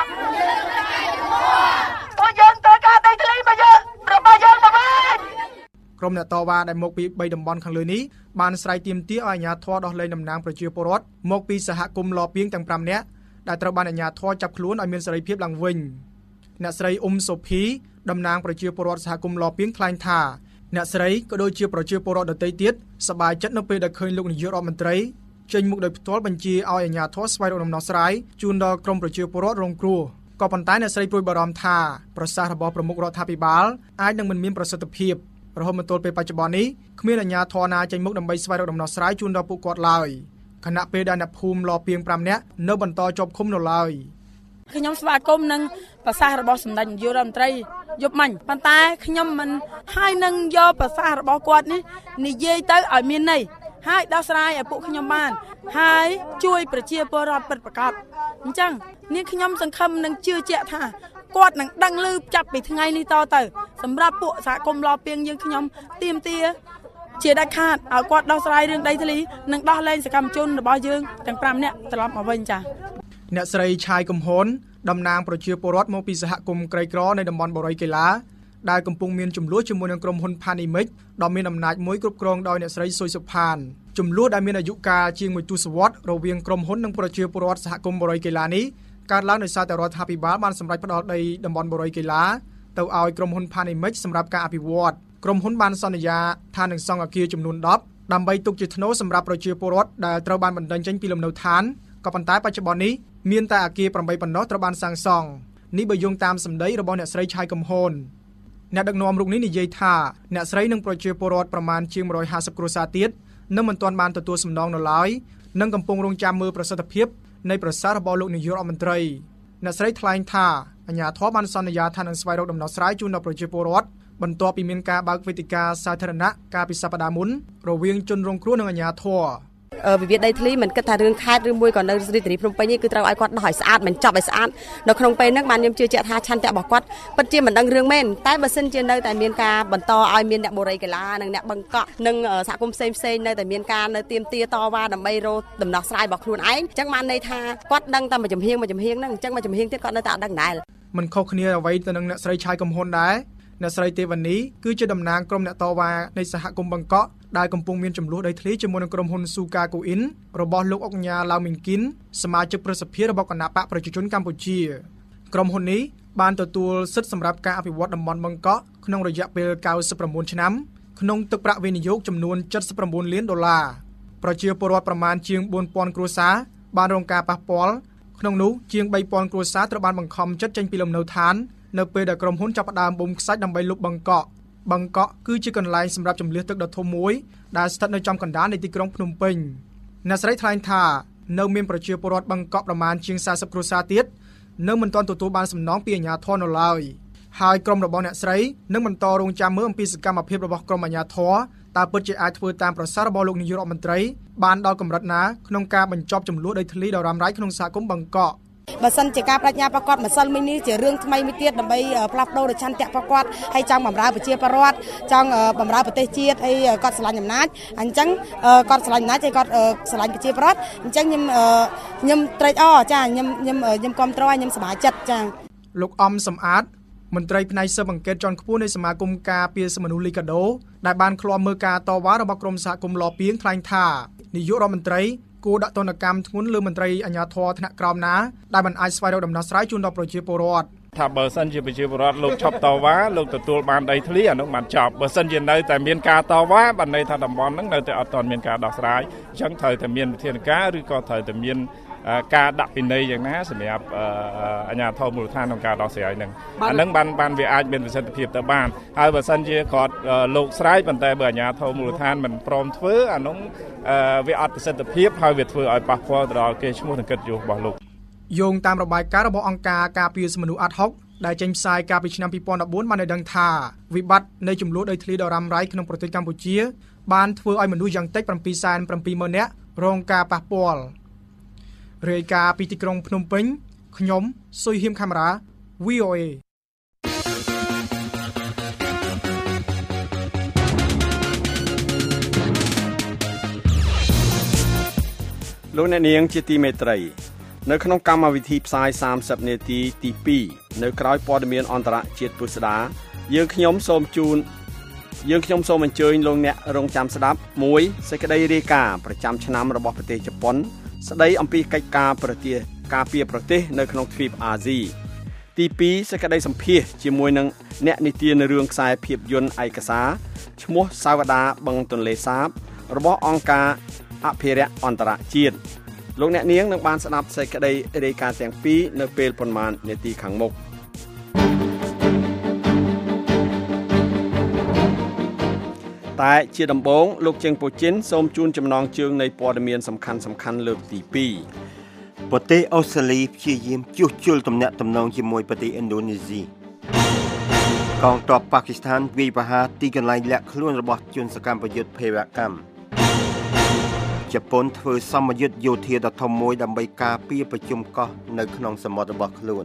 បងយើងត្រូវការដីធ្លីរបស់យើងរបស់យើងមកវិញក្រុមអ្នកតវ៉ាដែលមកពីបីតំបន់ខាងលើនេះបានស្រែកទាមទារឲ្យអាជ្ញាធរដោះលែងតំណាងប្រជាពលរដ្ឋមកពីសហគមន៍ឡពីងទាំងប្រាំនាក់ដែលត្រូវបានអាជ្ញាធរចាប់ខ្លួនឲ្យមានសេរីភាពឡើងវិញអ្នកស្រីអ៊ុំសូភីតំណាងប្រជាពលរដ្ឋសហគមន៍ឡពីងថ្លែងថាអ្នកស្រីក៏ដូចជាប្រជាពលរដ្ឋដទៃទៀតសប្បាយចិត្តនៅពេលដែលឃើញលោកនាយករដ្ឋមន្ត្រីចេញមុខដោយផ្ទាល់បញ្ជាឲ្យអាជ្ញាធរស្វែងរកដំណោះស្រាយជូនដល់ក្រុមប្រជាពលរដ្ឋរងគ្រោះក៏ប៉ុន្តែអ្នកស្រីព្រួយបារម្ភថាប្រសាសន៍របស់ប្រមុខរដ្ឋាភិបាលអាចនឹងមិនមានប្រសិទ្ធភាពរហូតមកទល់ពេលបច្ចុប្បន្ននេះគ្មានអាជ្ញាធរណាចេញមុខដើម្បីស្វែងរកដំណោះស្រាយជូនដល់ពួកគាត់ឡើយខណៈពេលដែលអ្នកភូមិឡពីងប្រាំនាក់នៅបន្តជាប់ឃុំនៅឡើយខ្ញុំស្វាគមន៍នឹងប្រសាសន៍របស់សម្ដេចនាយករដ្ឋមន្ត្រីយប់មិញប៉ុន្តែខ្ញុំមិនហើយនឹងយកប្រសាសន៍របស់គាត់នេះនិយាយទៅឲ្យមានន័យហើយដោះស្រាយឲ្យពួកខ្ញុំបានហើយជួយប្រជាពលរដ្ឋពិតប្រាកដអញ្ចឹងនាងខ្ញុំសង្ឃឹមនឹងជឿជាក់ថាគាត់នឹងដឹងឮចាប់ពីថ្ងៃនេះតទៅសម្រាប់ពួកសហគមន៍ឡពីងយើងខ្ញុំទាមទារជាដាច់ខាតឲ្យគាត់ដោះស្រាយរឿងដីធ្លីនិងដោះលែងសកម្មជនរបស់យើងទាំងប្រាំនាក់ត្រឡប់មកវិញចា៎អ្នកស្រីឆាយកំហ៊ុនតំណាងប្រជាពលរដ្ឋមកពីសហគមន៍ក្រីក្រនៅតំបន់បូរីកីឡាដែលកំពុងមានចំនួនជាមួយនឹងក្រុមហ៊ុន Panimic ដ៏មានអំណាចមួយគ្រប់គ្រងដោយអ្នកស្រីសុយសុផានចំនួនដែលមានអាយុកាលជាងមួយទសវត្សរ៍រវាងក្រុមហ៊ុននិងប្រជាពលរដ្ឋសហគមន៍បូរីកីឡានេះកើតឡើងដោយសារតែរដ្ឋាភិបាលបានសម្រេចផ្តល់ដីតំបន់បូរីកីឡាទៅឲ្យក្រុមហ៊ុន Panimic សម្រាប់ការអភិវឌ្ឍក្រុមហ៊ុនបានសន្យាថានឹងសង់អគារចំនួនដប់ដើម្បីទុកជាថ្នូរសម្រាប់ប្រជាពលរដ្ឋដែលត្រូវបានបណ្តេញចេញពីលំនៅឋានក៏ប៉ុន្តែបច្ចុប្បន្ននេះមានតែអគារប្រាំបីប៉ុណ្ណោះត្រូវបានសាងសង់នេះបើយោងតាមសម្ដីរបស់អ្នកស្រីឆាយកំហ៊ុនអ្នកដឹកនាំរូបនេះនិយាយថាអ្នកស្រីនិងប្រជាពលរដ្ឋប្រមាណជាងមួយរយហាសិបគ្រួសារទៀតនៅមិនទាន់បានទទួលសំណងនៅឡើយនិងកំពុងរងចាំមើលប្រសិទ្ធភាពនៃប្រសាសន៍របស់លោកនាយករដ្ឋមន្ត្រីអ្នកស្រីថ្លែងថាអាជ្ញាធរបានសន្យាថានឹងស្វែងរកដំណោះស្រាយជូនដល់ប្រជាពលរដ្ឋបន្ទាប់ពីមានការបើកវេទិកាសាធារណៈកាលពីសប្តាហ៍មុនរវាងជនរងគ្រោះនិងអាជ្ញាធរវិវាទដីធ្លីមិនគិតថារឿងខេត្តឬមួយក៏នៅរាជធានីភ្នំពេញនេះគឺត្រូវឲ្យគាត់ដោះឲ្យស្អាតមិនចប់ឲ្យស្អាតនៅក្នុងពេលហ្នឹងបានខ្ញុំជឿជាក់ថាឆន្ទៈរបស់គាត់ពិតជាមិនដឹងរឿងមែនតែបើសិនជានៅតែមានការបន្តឲ្យមានអ្នកបូរីកីឡានិងអ្នកបឹងកក់និងសហគមន៍ផ្សេងផ្សេងនៅតែមានការនៅទាមទារតវ៉ាដើម្បីរកដំណោះស្រាយរបស់ខ្លួនឯងអញ្ចឹងបានន័យថាគាត់ដឹងតែមួយចំហៀងមួយចំហៀងហ្នឹងអញ្ចឹងមួយចំហៀងទៀតគាត់នៅតែអត់ដឹងដែរមិនខុសគ្នាអ្វីទៅនឹងអ្នកស្រីឆាយកំហ៊ុនដែរអ្នកស្រីទេវនីគឺជាតំណាងក្រុមអ្នកតវ៉ានៃសហគមន៍បឹងកក់ដែលកំពុងមានចំនួនដីធ្លីជាមួយនឹងក្រុមហ៊ុនស៊ូកាកូអ៊ីនរបស់លោកអុកញ៉ាឡាវមីងគីនសមាជិកប្រសិទ្ធិរបស់គណៈបកប្រជាជនកម្ពុជាក្រុមហ៊ុននេះបានទទួលសិទ្ធិសម្រាប់ការអភិវឌ្ឍតំបន់បឹងកក់ក្នុងរយៈពេលកៅសិបប្រាំបួនឆ្នាំក្នុងទឹកប្រាក់វិនិយោគចំនួនเจ็ดสิบเก้าលានដុល្លារប្រជាពលរដ្ឋប្រមាណជាងបួនពាន់គ្រួសារបានរងការប៉ះពាល់ក្នុងនោះជាងបីពាន់គ្រួសារត្រូវបានបង្ខំចិត្តចេញពីលំនៅឋាននៅពេលដែលក្រុមហ៊ុនចាប់ផ្ដើមបូមខ្សាច់ដើម្បីលុបបឹងកក់បឹងកក់គឺជាកន្លែងសម្រាប់ជម្លៀសទឹកដ៏ធំមួយដែលស្ថិតនៅចំកណ្ដាលនៃទីក្រុងភ្នំពេញអ្នកស្រីថ្លែងថានៅមានប្រជាពលរដ្ឋបឹងកក់ប្រមាណជាងสี่สิบគ្រួសារទៀតនៅមិនទាន់ទទួលបានសំណងពីអាជ្ញាធរនៅឡើយហើយក្រុមរបស់អ្នកស្រីនឹងបន្តរងចាំមើលអំពីសកម្មភាពរបស់ក្រុមអាជ្ញាធរតើពិតជាអាចធ្វើតាមប្រសាសន៍របស់លោកនាយករដ្ឋមន្ត្រីបានដល់កម្រិតណាក្នុងការបញ្ចប់ចំនួនដីធ្លីដ៏រ៉ាំរ៉ៃក្នុងសហគមន៍បឹងកក់បើសិនជាការប្រាជ្ញារបស់គាត់ម្សិលមិញនេះជារឿងថ្មីមួយទៀតដើម្បីផ្លាស់ប្ដូរឆន្ទៈរបស់គាត់ហើយចង់បម្រើប្រជាពលរដ្ឋចង់បម្រើប្រទេសជាតិហើយគាត់ស្រឡាញ់អំណាចអញ្ចឹងគាត់ស្រឡាញ់អំណាចហើយគាត់ស្រឡាញ់ប្រជាពលរដ្ឋអញ្ចឹងខ្ញុំខ្ញុំត្រេកអរចាខ្ញុំខ្ញុំខ្ញុំគាំទ្រហើយខ្ញុំសប្បាយចិត្តចាលោកអំសំអាតមន្ត្រីផ្នែកស៊ើបអង្កេតជាន់ខ្ពស់នៃសមាគមការពារសិទ្ធិមនុស្សលីកាដូដែលបានឃ្លាំមើលការតវ៉ារបស់ក្រុមសហគមន៍ឡពីងថ្លែងថានាយករដ្ឋមន្ត្រីគួរដាក់ទណ្ឌកម្មធ្ងន់លើមន្ត្រីអាជ្ញាធរថ្នាក់ក្រោមណាដែលមិនអាចស្វែងរកដំណោះស្រាយជូនដល់ប្រជាពលរដ្ឋថាបើសិនជាប្រជាពលរដ្ឋលោកឈប់តវ៉ាលោកទទួលបានដីធ្លីអានោះបានចប់បើសិនជានៅតែមានការតវ៉ាបានន័យថាតំបន់ហ្នឹងនៅតែអត់ទាន់មានការដោះស្រាយអញ្ចឹងត្រូវតែមានវិធានការឬក៏ត្រូវតែមានការដាក់ពិន័យយ៉ាងណាសម្រាប់អាជ្ញាធរមូលដ្ឋានក្នុងការដោះស្រាយហ្នឹងអាហ្នឹងបានបានវាអាចមានប្រសិទ្ធភាពទៅបានហើយបើសិនជាគាត់លោកស្រាយប៉ុន្តែបើអាជ្ញាធរមូលដ្ឋានមិនព្រមធ្វើអានោះវាអត់ប្រសិទ្ធភាពហើយវាធ្វើឲ្យប៉ះពាល់ទៅដល់កេរ្តិ៍ឈ្មោះនិងកិត្តិយសរបស់លោកយោងតាមរបាយការណ៍របស់អង្គការការពារសិទ្ធិមនុស្សអាត់ហុកដែលចេញផ្សាយកាលពីឆ្នាំពីរពាន់ដប់បួនបានឲ្យដឹងថាវិបត្តិនៃចំនួនដីធ្លីដ៏រ៉ាំរ៉ៃក្នុងប្រទេសកម្ពុជាបានធ្វើឲ្យមនុស្សយ៉ាងតិចប្រាំពីរសែនប្រាំពីរម៉ឺននាក់រងការប៉ះពាល់រាយការណ៍ពីទីក្រុងភ្នំពេញខ្ញុំស៊ុយហ៊ីមកាមេរ៉ា វី អូ เอលោកអ្នកនាងជាទីមេត្រីនៅក្នុងកម្មវិធីផ្សាយសាមសិបនាទីទីពីរនៅក្រោយព័ត៌មានអន្តរជាតិពុស្ដាយើងខ្ញុំសូមជូនយើងខ្ញុំសូមអញ្ជើញលោកអ្នករងចាំស្ដាប់មួយសេចក្តីរាយការណ៍ប្រចាំឆ្នាំរបស់ប្រទេសជប៉ុនស្ដីអំពីកិច្ចការប្រទេសការពារប្រទេសនៅក្នុងទ្វីបអាស៊ីទីពីរសេចក្តីសម្ភាសន៍ជាមួយនឹងអ្នកនិទានរឿងខ្សែភាពយន្តឯកសារឈ្មោះសាវតាបឹងទន្លេសាបរបស់អង្គការអភិរក្សអន្តរជាតិលោកអ្នកនាងនឹងបានស្ដាប់សេចក្តីរាយការណ៍ទាំងពីរនៅពេលប៉ុន្មាននាទីខាងមុខតែជាដំបូងលោកជើងពូជីនសូមជូនចំណងជើងនៃព័ត៌មានសំខាន់សំខាន់លើកទីពីរប្រទេសអូស្ត្រាលីព្យាយាមជួសជុលទំនាក់ទំនងជាមួយប្រទេសឥណ្ឌូនេស៊ីកងទ័ពប៉ាគីស្ថានវាយប្រហារទីកន្លែងលាក់ខ្លួនរបស់ជនសកម្មប្រយុទ្ធភេរវកម្មជប៉ុនធ្វើសម្ពយុទ្ធយោធាដ៏ធំមួយដើម្បីការពារប្រជុំកោះនៅក្នុងសមុទ្ររបស់ខ្លួន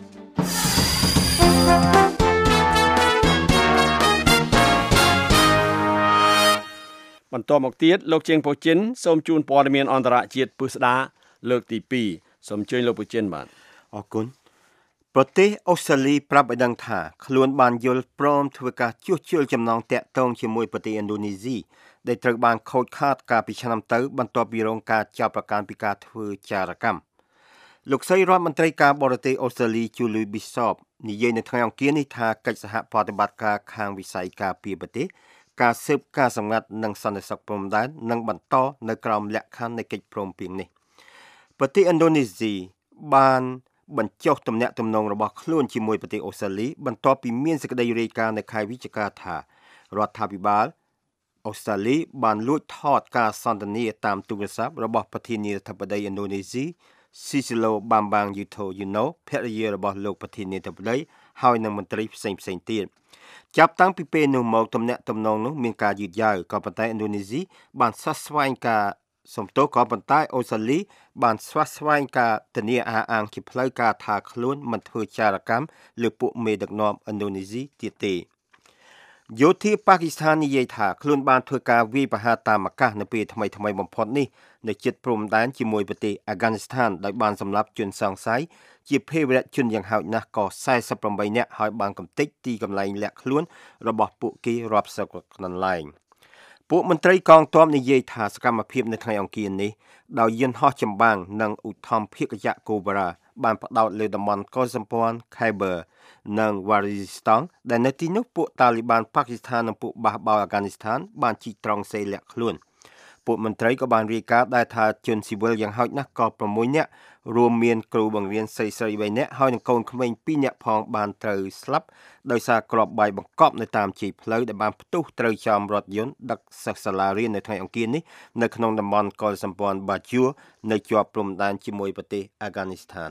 បន្តមកទៀតលោកជើងពូជីនសូមជូនព័ត៌មានអន្តរជាតិពុស្ដាលើកទីពីរសូមអញ្ជើញលោកពូជីនបាទអរគុណប្រទេសអូស្ត្រាលីប្រាប់ឲ្យដឹងថាខ្លួនបានយល់ព្រមធ្វើការជួសជុលចំណងទាក់ទងជាមួយប្រទេសឥណ្ឌូនេស៊ីដែលត្រូវបានខូចខាតកាលពីឆ្នាំទៅបន្ទាប់ពីរងការចោទប្រកាន់ពីការធ្វើចារកម្មលោកស្រីរដ្ឋមន្ត្រីការបរទេសអូស្ត្រាលី Julie Bishop និយាយនៅថ្ងៃអង្គារនេះថាកិច្ចសហប្រតិបត្តិការខាងវិស័យការពារប្រទេសការស៊ើបការសម្ងាត់និងសន្តិសុខព្រំដែននឹងបន្តនៅក្រោមលក្ខខណ្ឌនៃកិច្ចព្រមព្រៀងនេះប្រទេសឥណ្ឌូនេស៊ីបានបញ្ចុះទំនាក់ទំនងរបស់ខ្លួនជាមួយប្រទេសអូស្ត្រាលីបន្ទាប់ពីមានសេចក្តីរាយការណ៍នៅខែវិច្ឆិកាថារដ្ឋាភិបាលអូស្ត្រាលីបានលួចថតការសន្ទនាតាមទូរស័ព្ទរបស់ប្រធានាធិបតីឥណ្ឌូនេស៊ី Susilo Bambang Yudhoyono ភរិយារបស់លោកប្រធានាធិបតីហើយនិងមន្ត្រីផ្សេងផ្សេងទៀតចាប់តាំងពីពេលនោះមកទំនាក់ទំនងនោះមានការយឺតយ៉ាវក៏ប៉ុន្តែឥណ្ឌូនេស៊ីបានស្វាស្វែងការសំទោសក៏ប៉ុន្តែអូស្ត្រាលីបានស្វាស្វែងការធានាអះអាងជាផ្លូវការថាខ្លួនមិនធ្វើចារកម្មលើពួកមេដឹកនាំឥណ្ឌូនេស៊ីទៀតទេយោធាប៉ាគីស្ថាននិយាយថាខ្លួនបានធ្វើការវាយប្រហារតាមអាកាសនៅពេលថ្មីថ្មីបំផុតនេះនៅជិតព្រំដែនជាមួយប្រទេសអាហ្គានីស្ថានដោយបានសម្លាប់ជនសង្ស័យជាភេរវជនយ៉ាងហោចណាស់ក៏សែសិបប្រាំបីនាក់ហើយបានកំទេចទីកន្លែងលាក់ខ្លួនរបស់ពួកគេរាប់សិបកន្លែងពួកមន្ត្រីកងទ័ពនិយាយថាសកម្មភាពនៅថ្ងៃអង្គារនេះដោយយន្តហោះចម្បាំងនិងឧទ្ធម្ភាគយៈ Cobra បានផ្ដោតលើតំបន់កុលសម្ព័ន្ធ Khyber និង Waziristan ដែលនៅទីនោះពួកតាលីបានប៉ាគីស្ថាននិងពួកបះបោរអាហ្គានីស្ថានបានជីកត្រង់សេលាក់ខ្លួនពួកមន្ត្រីក៏បានរាយការណ៍ដែរថាជនស៊ីវិលយ៉ាងហោចណាស់ក៏ប្រាំមួយនាក់រួមមានគ្រូបង្រៀនស្រីស្រីបីនាក់ហើយនិងកូនក្មេងពីរនាក់ផងបានត្រូវស្លាប់ដោយសារគ្រាប់បាយបង្កប់នៅតាមជ័យផ្លូវដែលបានផ្ទុះត្រូវចំរថយន្តដឹកសិស្សសាលារៀននៅថ្ងៃអង្គារនេះនៅក្នុងតំបន់កុលសម្ព័ន្ធ Bajur នៅជាប់ព្រំដែនជាមួយប្រទេសអាហ្គានីស្ថាន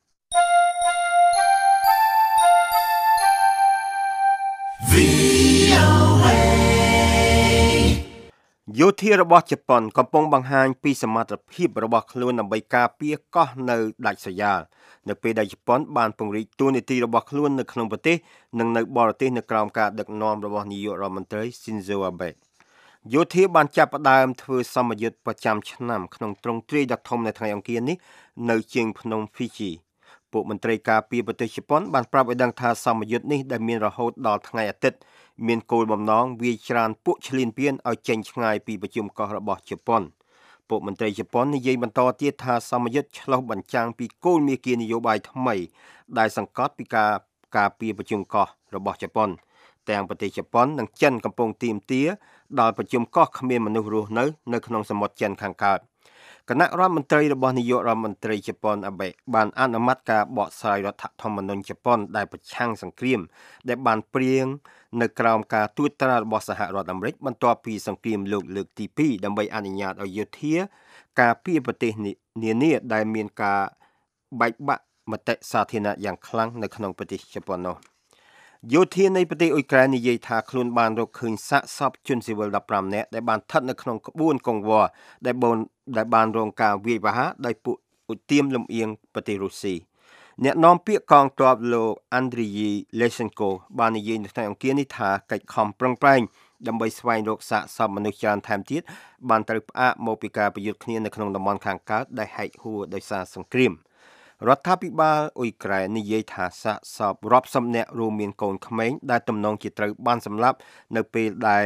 យោធារបស់ជប៉ុនកំពុងបង្ហាញពីសមត្ថភាពរបស់ខ្លួនដើម្បីការពារកោះនៅដាច់ស្រយាលនៅពេលដែលជប៉ុនបានពង្រីកតួនាទីរបស់ខ្លួននៅក្នុងប្រទេសនិងនៅបរទេសនៅក្រោមការដឹកនាំរបស់នាយករដ្ឋមន្ត្រី Shinzo Abe យោធាបានចាប់ផ្ដើមធ្វើសម្ពយុទ្ធប្រចាំឆ្នាំក្នុងទ្រង់ទ្រាយដ៏ធំនៅថ្ងៃអង្គារនេះនៅជើងភ្នំ Fijiពួកមន្ត្រីការពារប្រទេសជប៉ុនបានប្រាប់ឲ្យដឹងថាសម្ពយុទ្ធនេះដែលមានរហូតដល់ថ្ងៃអាទិត្យមានគោលបំណងវាយច្រានពួកឈ្លានពានឲ្យចេញឆ្ងាយពីប្រជុំកោះរបស់ជប៉ុនពួកមន្ត្រីជប៉ុននិយាយបន្តទៀតថាសម្ពយុទ្ធឆ្លុះបញ្ចាំងពីគោលមាគ៌ានយោបាយថ្មីដែលសង្កត់ពីការការពារប្រជុំកោះរបស់ជប៉ុនទាំងប្រទេសជប៉ុននិងចិនកំពុងទាមទារដល់ប្រជុំកោះគ្មានមនុស្សរស់នៅនៅក្នុងសមុទ្រចិនខាងកើតគណៈរដ្ឋមន្ត្រីរបស់នាយករដ្ឋមន្ត្រីជប៉ុនអាបេបានអនុម័តការបកស្រាយរដ្ឋធម្មនុញ្ញជប៉ុនដែលប្រឆាំងសង្គ្រាមដែលបានព្រៀងនៅក្រោមការត្រួតត្រារបស់សហរដ្ឋអាមេរិកបន្ទាប់ពីសង្គ្រាមលោកលើកទីពីរដើម្បីអនុញ្ញាតឲ្យយោធាការពារប្រទេសនានាដែលមានការបែកបាក់មតិសាធារណៈយ៉ាងខ្លាំងនៅក្នុងប្រទេសជប៉ុននោះយោធានៃប្រទេសអ៊ុយក្រែននិយាយថាខ្លួនបានរកឃើញសាកសពជនស៊ីវិលដប់ប្រាំនាក់ដែលបានស្ថិតនៅក្នុងក្បួនកង្វល់ដែលបានដែលបានរងការវាយប្រហារដោយពួកឧទាមលំអៀងប្រទេសរុស្ស៊ីអ្នកនាំពាក្យកងទ័ពលោក Andriy Lesenko បាននិយាយនៅថ្ងៃអង្គារនេះថាកិច្ចខំប្រឹងប្រែងដើម្បីស្វែងរកសាកសពមនុស្សច្រើនថែមទៀតបានត្រូវផ្អាកមកពីការប្រយុទ្ធគ្នានៅក្នុងតំបន់ខាងកើតដែលហែកហួរដោយសារសង្គ្រាមរដ្ឋាភិបាលអ៊ុយក្រែននិយាយថាសាកសពរាប់សិបនាក់រួមមានកូនក្មេងដែលទំនងជាត្រូវបានសម្លាប់នៅពេលដែល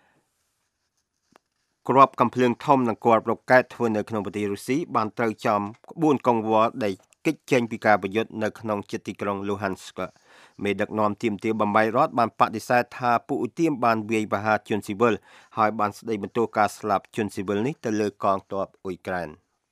គ្រាប់កាំភ្លើងធំនិងគ្រាប់រ៉ុកែតធ្វើនៅក្នុងប្រទេសរុស្ស៊ីបានត្រូវចំក្បួនកង្វល់ដែលគេចចេញពីការប្រយុទ្ធនៅក្នុងជិតទីក្រុង Luhansk មេដឹកនាំទាមទារបំបីរដ្ឋបានបដិសេធថាពួកឧទាមបានវាយប្រហារជនស៊ីវិលហើយបានស្ដីបន្ទោសការស្លាប់ជនស៊ីវិលនេះទៅលើកងទ័ពអ៊ុយក្រែន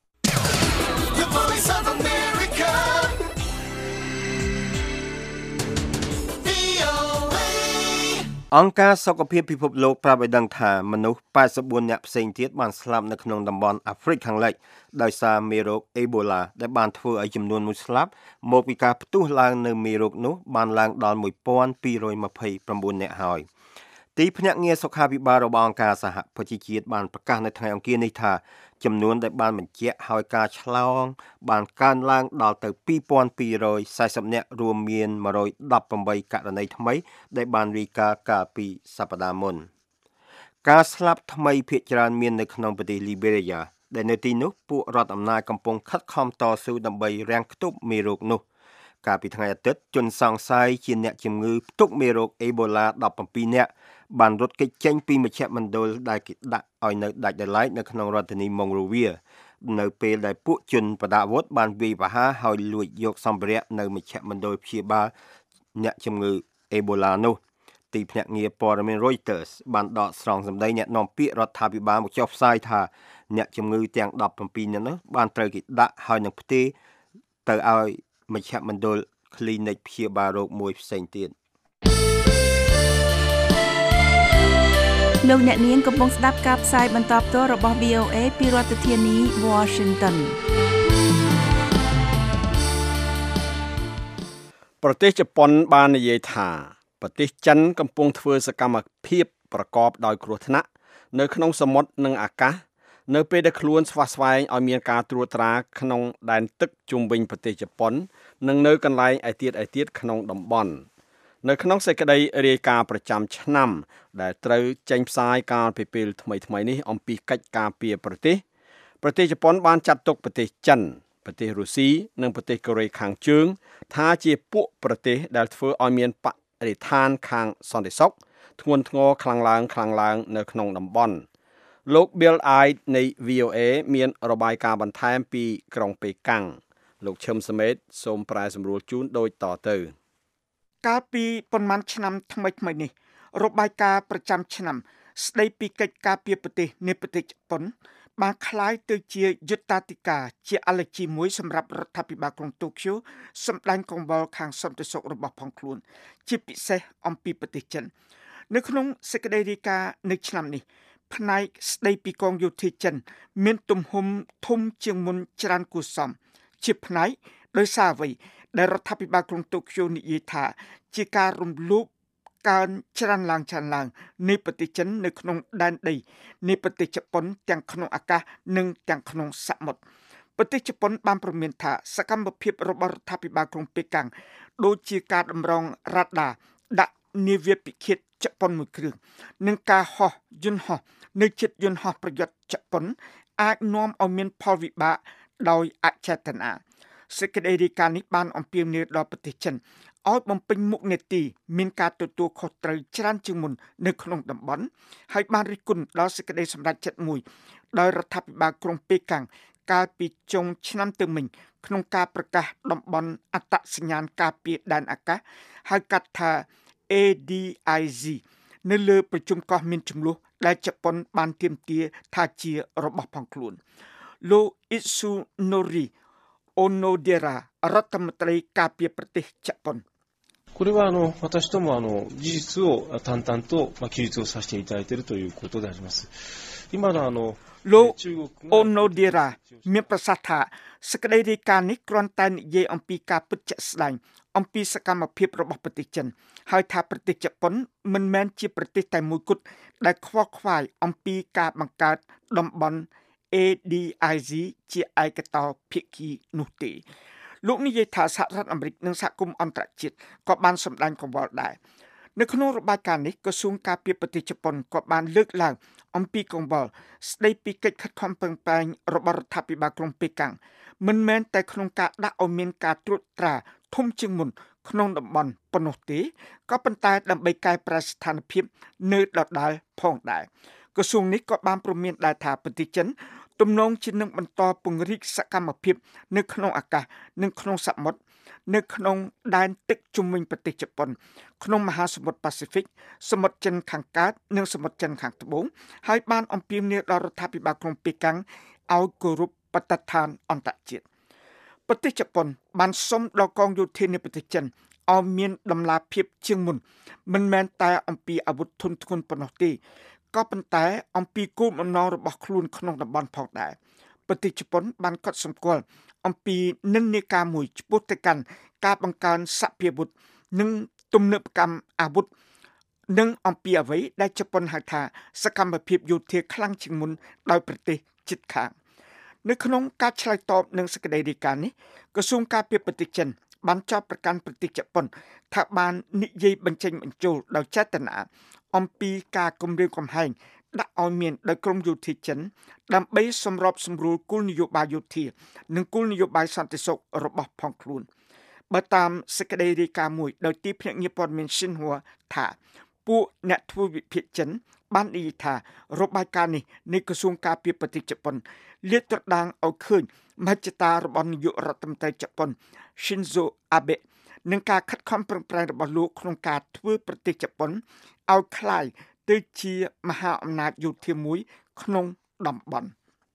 អង្គការសុខភាពពិភពលោកប្រាប់ឲ្យដឹងថាមនុស្សប៉ែតសិបបួននាក់ផ្សេងទៀតបានស្លាប់នៅក្នុងតំបន់អាហ្វ្រិកខាងលិចដោយសារមេរោគអេបូឡាដែលបានធ្វើឲ្យចំនួនមួយស្លាប់មកពីការផ្ទុះឡើងនៅមេរោគនោះបានឡើងដល់មួយពាន់ពីររយម្ភៃប្រាំបួននាក់ហើយទីភ្នាក់ងារសុខាភិបាលរបស់អង្គការសហប្រជាជាតិបានប្រកាសនៅថ្ងៃអង្គារនេះថាចំនួនដែលបានបញ្ជាក់ហើយការឆ្លងបានកើនឡើងដល់ទៅពីរពាន់ពីររយសែសិបនាក់រួមមានមួយរយដប់ប្រាំបីករណីថ្មីដែលបានរាយការណ៍កាលពីសប្តាហ៍មុនការស្លាប់ថ្មីភាគច្រើនមាននៅក្នុងប្រទេសលីបេរីយ៉ាដែលនៅទីនោះពួករដ្ឋអំណាចកំពុងខិតខំតស៊ូដើម្បីរាំងខ្ទប់មេរោគនោះកាលពីថ្ងៃអាទិត្យជនសង្ស័យជាអ្នកជំងឺផ្ទុកមេរោគអេបូឡាដប់ប្រាំពីរនាក់បានរត់គេចចេញពីមជ្ឈមណ្ឌលដែលគេដាក់ឲ្យនៅដាច់ដោយឡែកនៅក្នុងរដ្ឋធានីម៉ុងរូវីនៅពេលដែលពួកជនបដិវត្តបានវាយប្រហារហើយលួចយកសម្ភារៈនៅមជ្ឈមណ្ឌលព្យាបាលអ្នកជំងឺអេបូឡានោះទីភ្នាក់ងារព័ត៌មាន Reuters បានដកស្រង់សម្ដីអ្នកនាំពាក្យរដ្ឋាភិបាលមកចុះផ្សាយថាអ្នកជំងឺទាំងដប់ប្រាំពីរនាក់នោះបានត្រូវគេដាក់ហើយនឹងផ្ទេរទៅឲ្យមជ្ឈមណ្ឌល Clinic ព្យាបាលរោគមួយផ្សេងទៀតលោកអ្នកនាងកំពុងស្ដាប់ការផ្សាយបន្តផ្ទាល់របស់ វី អូ អេ ពីរដ្ឋធានី Washington ប្រទេសជប៉ុនបាននិយាយថាប្រទេសចិនកំពុងធ្វើសកម្មភាពប្រកបដោយគ្រោះថ្នាក់នៅក្នុងសមុទ្រនិងអាកាសនៅពេលដែលខ្លួនស្វះស្វែងឲ្យមានការត្រួតត្រាក្នុងដែនទឹកជុំវិញប្រទេសជប៉ុននិងនៅកន្លែងឯទៀតឯទៀតក្នុងតំបន់នៅក្នុងសេចក្តីរាយការណ៍ប្រចាំឆ្នាំដែលត្រូវចេញផ្សាយកាលពីពេលថ្មីៗនេះអំពីកិច្ចការពារប្រទេសប្រទេសជប៉ុនបានចាត់ទុកប្រទេសចិនប្រទេសរុស្ស៊ីនិងប្រទេសកូរ៉េខាងជើងថាជាពួកប្រទេសដែលធ្វើឲ្យមានបរិស្ថានខាងសន្តិសុខធ្ងន់ធ្ងរខ្លាំងឡើងខ្លាំងឡើងនៅក្នុងតំបន់លោក Bill Ide នៃ វី អូ អេ មានរបាយការណ៍បន្ថែមពីក្រុងប៉េកាំងលោកឈឹមសមេតសូមប្រែសម្រួលជូនដូចតទៅកាលពីប៉ុន្មានឆ្នាំថ្មីថ្មីនេះរបាយការណ៍ប្រចាំឆ្នាំស្ដីពីកិច្ចការពារប្រទេសនៃប្រទេសជប៉ុនបានคล้ายទៅជាយុត្តាធិការជាអាឡែជីមួយសម្រាប់រដ្ឋាភិបាលក្រុងតូក្យូសម្ដែងកង្វល់ខាងសន្តិសុខរបស់ផងខ្លួនជាពិសេសអំពីប្រទេសចិននៅក្នុងសេចក្តីរាយការណ៍នៅឆ្នាំនេះផ្នែកស្ដីពីកងយោធាចិនមានទំហំធំជាងមុនច្រើនគួរសមជាផ្នែកដោយសារអ្វីដែលរដ្ឋាភិបាលក្រុងតូក្យូនិយាយថាជាការរំលោភកើនច្រើនឡើងច្រើនឡើងនៃប្រទេសចិននៅក្នុងដែនដីនៃប្រទេសជប៉ុនទាំងក្នុងអាកាសនិងទាំងក្នុងសមុទ្រប្រទេសជប៉ុនបានព្រមានថាសកម្មភាពរបស់រដ្ឋាភិបាលក្រុងប៉េកាំងដូចជាការតម្រង់រ៉ាដាដាក់នាវាពិឃាតជប៉ុនមួយគ្រឿងនិងការហោះយន្តហោះនៅជិតយន្តហោះប្រយុទ្ធជប៉ុនអាចនាំឲ្យមានផលវិបាកដោយអចេតនាសេចក្តីរាយការណ៍នេះបានអំពាវនាវដល់ប្រទេសចិនឲ្យបំពេញមុខនីតិមានការទទួលខុសត្រូវច្រើនជាងមុននៅក្នុងតំបន់ហើយបានរិះគន់ដល់សេចក្តីសម្រេចចិត្តមួយដោយរដ្ឋាភិបាលក្រុងប៉េកាំងកាលពីចុងឆ្នាំទៅមិញក្នុងការប្រកាសតំបន់អត្តសញ្ញាណការពារដែនអាកាសហៅកាត់ថា អេ ឌី អាយ ហ្ស៊ី នៅលើប្រជុំកោះមានចំនួនដែលជប៉ុនបានទាមទារថាជារបស់ផងខ្លួនលោក Itsunori Onodera រដ្ឋមន្ត្រីការពារប្រទេសជប៉ុនこれはあの私どもあの事実を淡々とまあ記述をさせていただいているということであります。今のあのលោក Onodera មានប្រសាសន៍ថាសេចក្តីរាយការណ៍នេះគ្រាន់តែនិយាយអំពីការពិតជាក់ស្ដែងអំពីសកម្មភាពរបស់ប្រទេសចិនហើយថាប្រទេសជប៉ុនមិនមែនជាប្រទេសតែមួយគត់ដែលខ្វល់ខ្វាយអំពីការបង្កើតតំបន់ អេ ឌី អាយ ហ្ស៊ី ជាឯកតោភាគីនោះទេលោកនិយាយថាសហរដ្ឋអាមេរិកនិងសហគមន៍អន្តរជាតិក៏បានសម្ដែងកង្វល់ដែរនៅក្នុងរបាយការណ៍នេះក្រសួងការពារប្រទេសជប៉ុនក៏បានលើកឡើងអំពីកង្វល់ស្ដីពីកិច្ចខិតខំប្រឹងប្រែងរបស់រដ្ឋាភិបាលក្រុងប៉េកាំងមិនមែនតែក្នុងការដាក់ឲ្យមានការត្រួតត្រាធំជាងមុនក្នុងតំបន់ប៉ុណ្ណោះទេក៏ប៉ុន្តែដើម្បីកែប្រែស្ថានភាពនៅដដែលផងដែរក្រសួងនេះក៏បានព្រមានដែរថាប្រទេសចិនទំនងជានឹងបន្តពង្រីកសកម្មភាពនៅក្នុងអាកាសនិងក្នុងសមុទ្រនៅក្នុងដែនទឹកជុំវិញប្រទេសជប៉ុនក្នុងមហាសមុទ្រប៉ាស៊ីហ្វិកសមុទ្រចិនខាងកើតនិងសមុទ្រចិនខាងត្បូងហើយបានអំពាវនាវដល់រដ្ឋាភិបាលក្រុងប៉េកាំងឲ្យគោរពបទដ្ឋានអន្តរជាតិប្រទេសជប៉ុនបានសុំដល់កងយោធានៃប្រទេសចិនឲ្យមានដំណាភាពជាងមុនមិនមែនតែអំពីអាវុធធុនធ្ងន់ប៉ុណ្ណោះទេក៏ប៉ុន្តែអំពីគោលបំណងរបស់ខ្លួនក្នុងតំបន់ផងដែរប្រទេសជប៉ុនបានកត់សម្គាល់អំពីនិន្នាការមួយឆ្ពោះទៅកាន់ការបង្កើនសភាវុធនិងទំនើបកម្មអាវុធនិងអំពីអ្វីដែលជប៉ុនហៅថាសកម្មភាពយោធាខ្លាំងជាងមុនដោយប្រទេសជិតខាងនៅក្នុងការឆ្លើយតបនឹងសេចក្តីរាយការណ៍នេះក្រសួងការពារប្រទេសចិនបានចោទប្រកាន់ប្រទេសជប៉ុនថាបាននិយាយបញ្ចេញបញ្ចូលដោយចេតនាអំពីការគំរាមកំហែងដាក់ឲ្យមានដោយក្រមយោធាចិនដើម្បីសម្របសម្រួលគោលនយោបាយយោធានិងគោលនយោបាយសន្តិសុខរបស់ផងខ្លួនបើតាមសេចក្តីរាយការណ៍មួយដោយទីភ្នាក់ងារព័ត៌មាន Xinhua ថាពួកអ្នកធ្វើវិភាគចិនបាននិយាយថារបាយការណ៍នេះនៃក្រសួងការពារប្រទេសជប៉ុនលាតត្រដាងឲ្យឃើញមហិច្ឆតារបស់នាយករដ្ឋមន្ត្រីជប៉ុន Shinzo Abe និងការខិតខំប្រឹងប្រែងរបស់លោកក្នុងការធ្វើប្រទេសជប៉ុនឲ្យคล้ายទៅជាមហាអំណាចយោធាមួយក្នុងតំបន់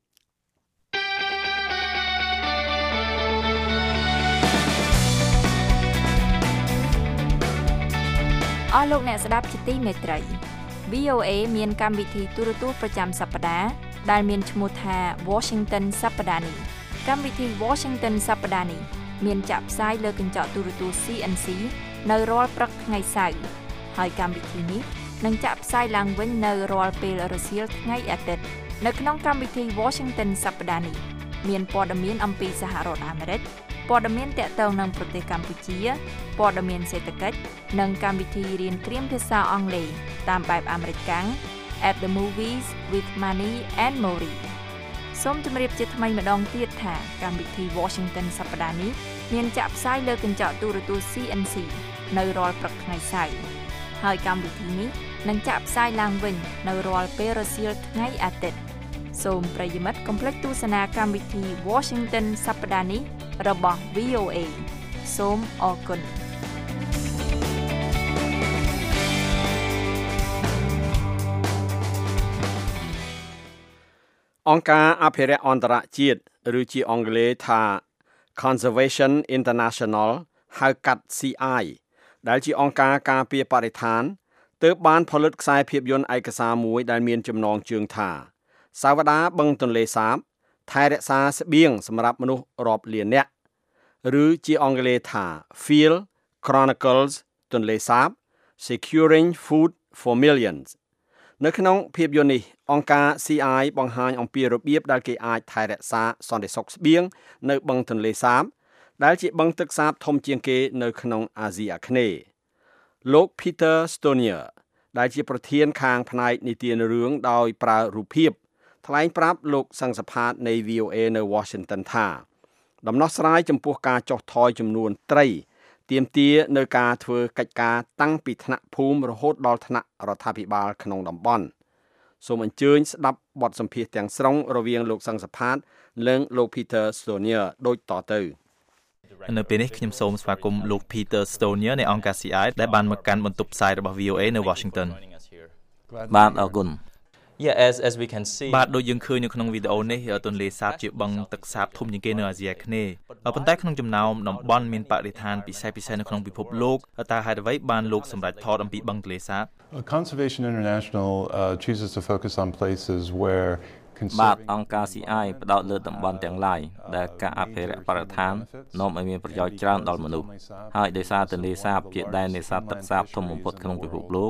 អស់លោកអ្នកស្ដាប់ជាទីមេត្រី វី អូ เอ មានកម្មវិធីទូរទស្សន៍ប្រចាំសប្តាហ៍ដែលមានឈ្មោះថា Washington សប្តាហ៍នេះកម្មវិធី Washington សប្តាហ៍នេះមានចាក់ផ្សាយលើកញ្ចក់ទូរទស្សន៍ ซี เอ็น ซี នៅរាល់ព្រឹកថ្ងៃសៅរ៍ហើយកម្មវិធីនេះនឹងចាក់ផ្សាយឡើងវិញនៅរាល់ពេលរសៀលថ្ងៃអាទិត្យនៅក្នុងកម្មវិធី Washington សប្តាហ៍នេះមានព័ត៌មានអំពីសហរដ្ឋអាមេរិកព័ត៌មានទាក់ទងនឹងប្រទេសកម្ពុជាព័ត៌មានសេដ្ឋកិច្ចនិងកម្មវិធីរៀនត្រៀមភាសាអង់គ្លេសតាមបែបអាមេរិកកាំង At the Movies with Money and Mori សូមជម្រាបជាថ្មីម្ដងទៀតថាកម្មវិធី Washington សប្តាហ៍នេះមានចាក់ផ្សាយលើកញ្ចក់ទូរទស្សន៍ ซี เอ็น ซี នៅរាល់ព្រឹកថ្ងៃសៅរ៍ហើយកម្មវិធីនេះនឹងចាក់ផ្សាយឡើងវិញនៅរាល់ពេលរសៀលថ្ងៃអាទិត្យសូមប្រិយមិត្តកុំភ្លេចទស្សនាកម្មវិធី Washington សប្តាហ៍នេះរបស់ វី អូ เอ សូមអរគុណអង្គការអភិរក្សអន្តរជាតិឬជាអង់គ្លេសថា Conservation International ហៅកាត់ ซี ไอ ដែលជាអង្គការការពារបរិស្ថានទើបបានផលិតខ្សែភាពយន្តឯកសារមួយដែលមានចំណងជើងថាសាវតាបឹងទន្លេសាបថែរក្សាស្បៀងសម្រាប់មនុស្សរាប់លាននាក់ឬជាអង់គ្លេសថា Field Chronicles ទន្លេសាប Securing Food for Millions នៅក្នុងភាពយន្តនេះអង្គការ ซี ไอ បង្ហាញអំពីរបៀបដែលគេអាចថែរក្សាសន្តិសុខស្បៀងនៅបឹងទន្លេសាបដែលជាបឹងទឹកសាបធំជាងគេនៅក្នុងអាស៊ីអាគ្នេយ៍លោក Peter Stonier ដែលជាប្រធានខាងផ្នែកនីតិរឿងដោយប្រើរូបភាពថ្លែងប្រាប់លោកសង្ឃសភានៃ វី អូ เอ នៅ Washington ថាដំណោះស្រាយចំពោះការចុះថយចំនួនត្រីទាមទារនៅការធ្វើកិច្ចការតាំងពីថ្នាក់ភូមិរហូតដល់ថ្នាក់រដ្ឋាភិបាលក្នុងតំបន់សូមអញ្ជើញស្ដាប់បទសម្ភាសន៍ទាំងស្រុងរវាងលោកសង្ឃសភានិងលោក Peter Stonier ដូចតទៅនៅពេលនេះខ្ញុំសូមស្វាគមន៍លោក Peter Stonier នៃអង្គការ ซี ไอ ដែលបានមកកាន់បន្ទប់ផ្សាយរបស់ វី អូ เอ នៅ Washington បាទអរគុណ Yeah as as we can see បាទដូចយើងឃើញនៅក្នុងវីដេអូនេះទន្លេសាបជាបឹងទឹកសាបធំជាងគេនៅអាស៊ីអាគ្នេយ៍ប៉ុន្តែក្នុងចំណោមតំបន់មានបរិស្ថានពិសេសពិសេសនៅក្នុងពិភពលោកតើហេតុអ្វីបានលោកសម្រេចថតអំពីបឹងទន្លេសាប Conservation International uh, chooses to focus on places where បាទអង្គការ ซี ไอ ផ្ដោតលើតំបន់ទាំងឡាយដែលការអភិរក្សបរិស្ថាននាំឲ្យមានប្រយោជន៍ច្រើនដល់មនុស្សហើយដោយសារទន្លេសាបជាដែននេសាទទឹកសាបធំបំផុតក្នុងពិភពលោក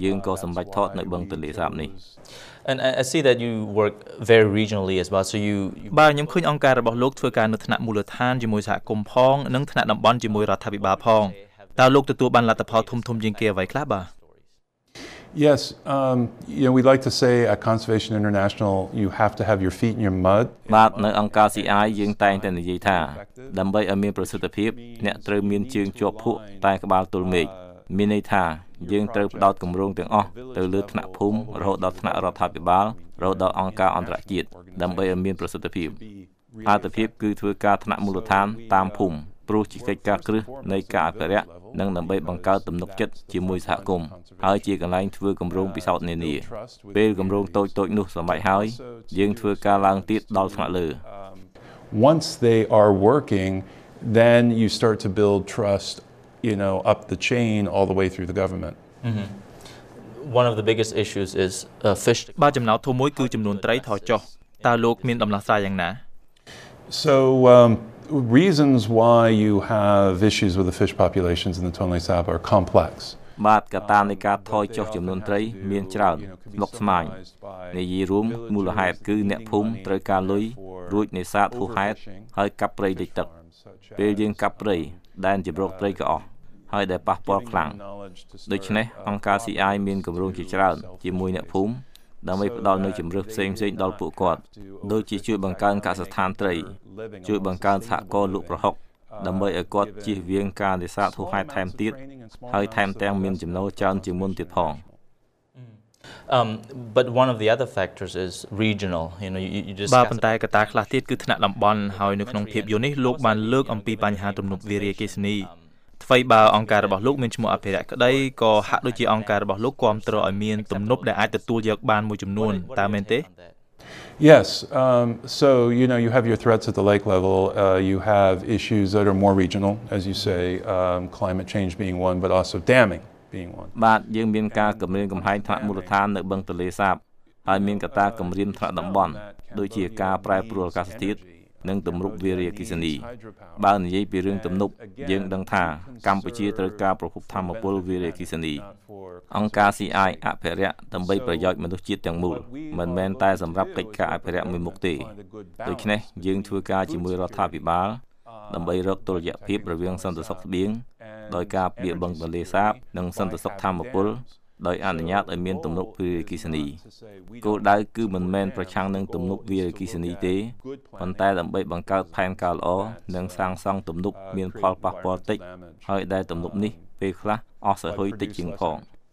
យើងក៏សម្រេចថតនៅបឹងទន្លេសាបនេះ And I see that you work very regionally as well so you បាទខ្ញុំឃើញអង្គការរបស់លោកធ្វើការនៅថ្នាក់មូលដ្ឋានជាមួយសហគមន៍ផងនិងថ្នាក់តំបន់ជាមួយរដ្ឋាភិបាលផងតើលោកទទួលបានលទ្ធផលធំធំជាងគេអ្វីខ្លះបាទ Yes, um, you know, we like to say at Conservation International, you have to have your feet in your mud. បាទនៅអង្គការ C I យើងតែងតែនិយាយថាដើម្បីឲ្យមានប្រសិទ្ធភាពអ្នកត្រូវមានជើងជាប់ភក់តែក្បាលទល់មេឃមានន័យថាយើងត្រូវផ្ដោតគម្រោងទាំងអស់ទៅលើថ្នាក់ភូមិរហូតដល់ថ្នាក់រដ្ឋាភិបាលរហូតដល់អង្គការអន្តរជាតិដើម្បីឲ្យមានប្រសិទ្ធភាពអាទិភាពគឺធ្វើការថ្នាក់មូលដ្ឋានតាមភូមិព្រោះជាកិច្ចការគ្រឹះនៃការអភិរក្សនិងដើម្បីបង្កើតទំនុកចិត្តជាមួយសហគមន៍ហើយជាកន្លែងធ្វើគម្រោងពិសោធន៍នានាពេលគម្រោងតូចតូចនោះសម្រេចហើយយើងធ្វើការឡើងទៀតដល់ថ្នាក់លើ Once they are working, then you start to build trust, you know, up the chain all the way through the government. Mm-hmm. One of the biggest issues is uh, fish. បាទចំណោទធំមួយគឺចំនួនត្រីថយចុះតើលោកមានដំណោះស្រាយយ៉ាងណា So um, reasons why you have issues with the fish populations in the Tonle Sap are complex. បាទកត្តានៃការថយចុះចំនួនត្រីមានច្រើនស្មុគស្មាញនិយាយរួមមូលហេតុគឺអ្នកភូមិត្រូវការលុយរួចនេសាទហួសហេតុហើយកាប់ព្រៃលិចទឹកពេលយើងកាប់ព្រៃដែនជម្រកត្រីក៏អស់ហើយដែលប៉ះពាល់ខ្លាំងដូច្នេះអង្គការ C I មានគម្រោងជាច្រើនជាមួយអ្នកភូមិដើម្បីផ្ដល់នូវជំរឿនផ្សេងផ្សេងដល់ពួកគាត់ដូចជាជួយបង្កើនកសិដ្ឋានត្រីជួយបង្កើនសហគមន៍លក់ប្រហុកដើម្បីឲ្យគាត់ជៀសវាងការនេសាទហួសហេតុថែមទៀតហើយថែមទាំងមានចំណូលច្រើនជាងមុនទៀតផង Um but one of the other factors is regional you know you, you just បាទប៉ុន្តែកត្តាខ្លះទៀតគឺថ្នាក់តំបន់ហើយនៅក្នុងភាពយន្តនេះលោកបានលើកអំពីបញ្ហាទំនប់វារីអគ្គិសនីថ្មីបើអង្គការរបស់លោកមានឈ្មោះអភិរក្សក្តីក៏ហាក់ដូចជាអង្គការរបស់លោកគាំទ្រឲ្យមានទំនប់ដែលអាចទទួលយកបានមួយចំនួនតើមែនទេ Yes, um, so you know you have your threats at the lake level. Uh, you have issues that are more regional, as you say, um, climate change being one, but also damming being one. បាទយើងមានការគម្រាមកំហែងថ្នាក់មូលដ្ឋាននៅបឹងទន្លេសាបហើយមានកត្តាគម្រាមថ្នាក់តំបន់ដូចជាការប្រែប្រួលអាកាសធាតុនិងទម្រង់វារីអគ្គិសនីបើនិយាយពីរឿងទំនប់យើងដឹងថាកម្ពុជាត្រូវការប្រភពថាមពលវារីអគ្គិសនីអង្គការ C I អភិរក្សដើម្បីប្រយោជន៍មនុស្សជាតិទាំងមូលមិនមែនតែសម្រាប់កិច្ចការអភិរក្សមួយមុខទេដូច្នេះយើងធ្វើការជាមួយរដ្ឋាភិបាលដើម្បីរកតុល្យភាពរវាងសន្តិសុខស្បៀងដោយការពារបឹងទន្លេសាបនិងសន្តិសុខថាមពលដោយអនុញ្ញាតឲ្យមានទំនប់វារីអគ្គិសនីគោលដៅគឺមិនមែនប្រឆាំងនឹងទំនប់វារីអគ្គិសនីទេប៉ុន្តែដើម្បីបង្កើតផែនការល្អនិងសាងសង់ទំនប់មានផលប៉ះពាល់តិចហើយដែលទំនប់នេះពេលខ្លះអស់សហុយតិចជាងផង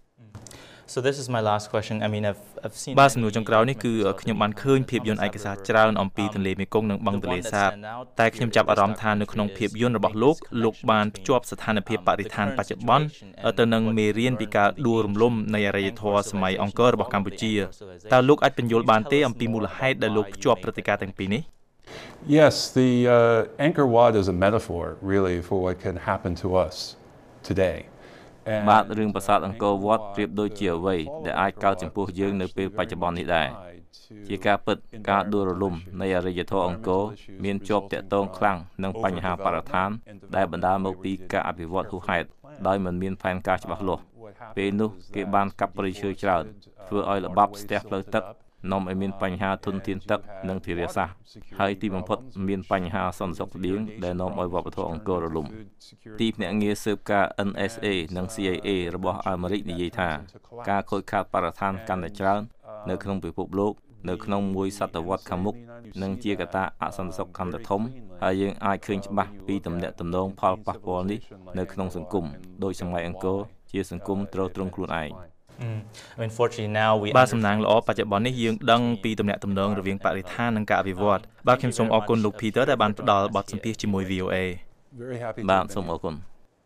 So this is my last question. I mean I've I've seen បាទសំណួរចុងក្រោយនេះគឺខ្ញុំបានឃើញភាពយន្តឯកសារច្រើនអំពីទន្លេមេគង្គនិងបឹងទន្លេសាបតែខ្ញុំចាប់អារម្មណ៍ថានៅក្នុងភាពយន្តរបស់លោកលោកបានភ្ជាប់ស្ថានភាពបរិស្ថានបច្ចុប្បន្នទៅនឹងមេរៀនពីការដួលរំលំនៃអរិយធម៌សម័យអង្គររបស់កម្ពុជាតើលោកអាចបញ្យល់បានទេអំពីមូលហេតុដែលលោកភ្ជាប់ព្រឹត្តិការណ៍ទាំងពីរនេះ Yes, the uh, Angkor Wat is a metaphor really for what can happen to us today. បាទរឿងប្រាសាទអង្គរវត្តប្រៀបដូចជាអ្វីដែលអាចកើតចំពោះយើងនៅពេលបច្ចុប្បន្ននេះដែរជាការពិតការដួលរលំនៃអរិយធម៌អង្គរមានជាប់តាក់ទងខ្លាំងនឹងបញ្ហាបរិស្ថានដែលបណ្ដាលមកពីការអភិវឌ្ឍហួសហេតុដោយមិនមានផែនការច្បាស់លាស់ពេលនោះគេបានកាប់ព្រៃឈើច្រើនធ្វើឲ្យល្បាប់ស្ទះផ្លូវទឹកនាំឲ្យមានបញ្ហាធនធានទឹកនិងធារាសាស្ត្រហើយទីបំផុតមានបញ្ហាសន្តិសុខស្បៀងដែលនាំឲ្យវប្បធម៌អង្គររលំទីភ្នាក់ងារស៊ើបការ N S A និង C I A របស់អាមេរិកនិយាយថាការខូចខាតបរិស្ថានកាន់តែច្រើននៅក្នុងពិភពលោកនៅក្នុងមួយសតវត្សខាងមុខនឹងជាកត្តាអសន្តិសុខកាន់តែធំហើយយើងអាចឃើញច្បាស់ពីទំនាក់ទំនងផលប៉ះពាល់នេះនៅក្នុងសង្គមដោយសម័យអង្គរជាសង្គមទ្រទ្រង់ខ្លួនឯង Mm. I mean fortunately now we បាទសំណាងល្អបច្ចុប្បន្ននេះយើងដឹងពីទំនាក់ទំនងរវាងបរិស្ថាននិងការអភិវឌ្ឍបាទខ្ញុំសូមអរគុណលោក Peter ដែលបានផ្ដល់បទសម្ភាសន៍ជាមួយ V O A បាទសូមអរគុណ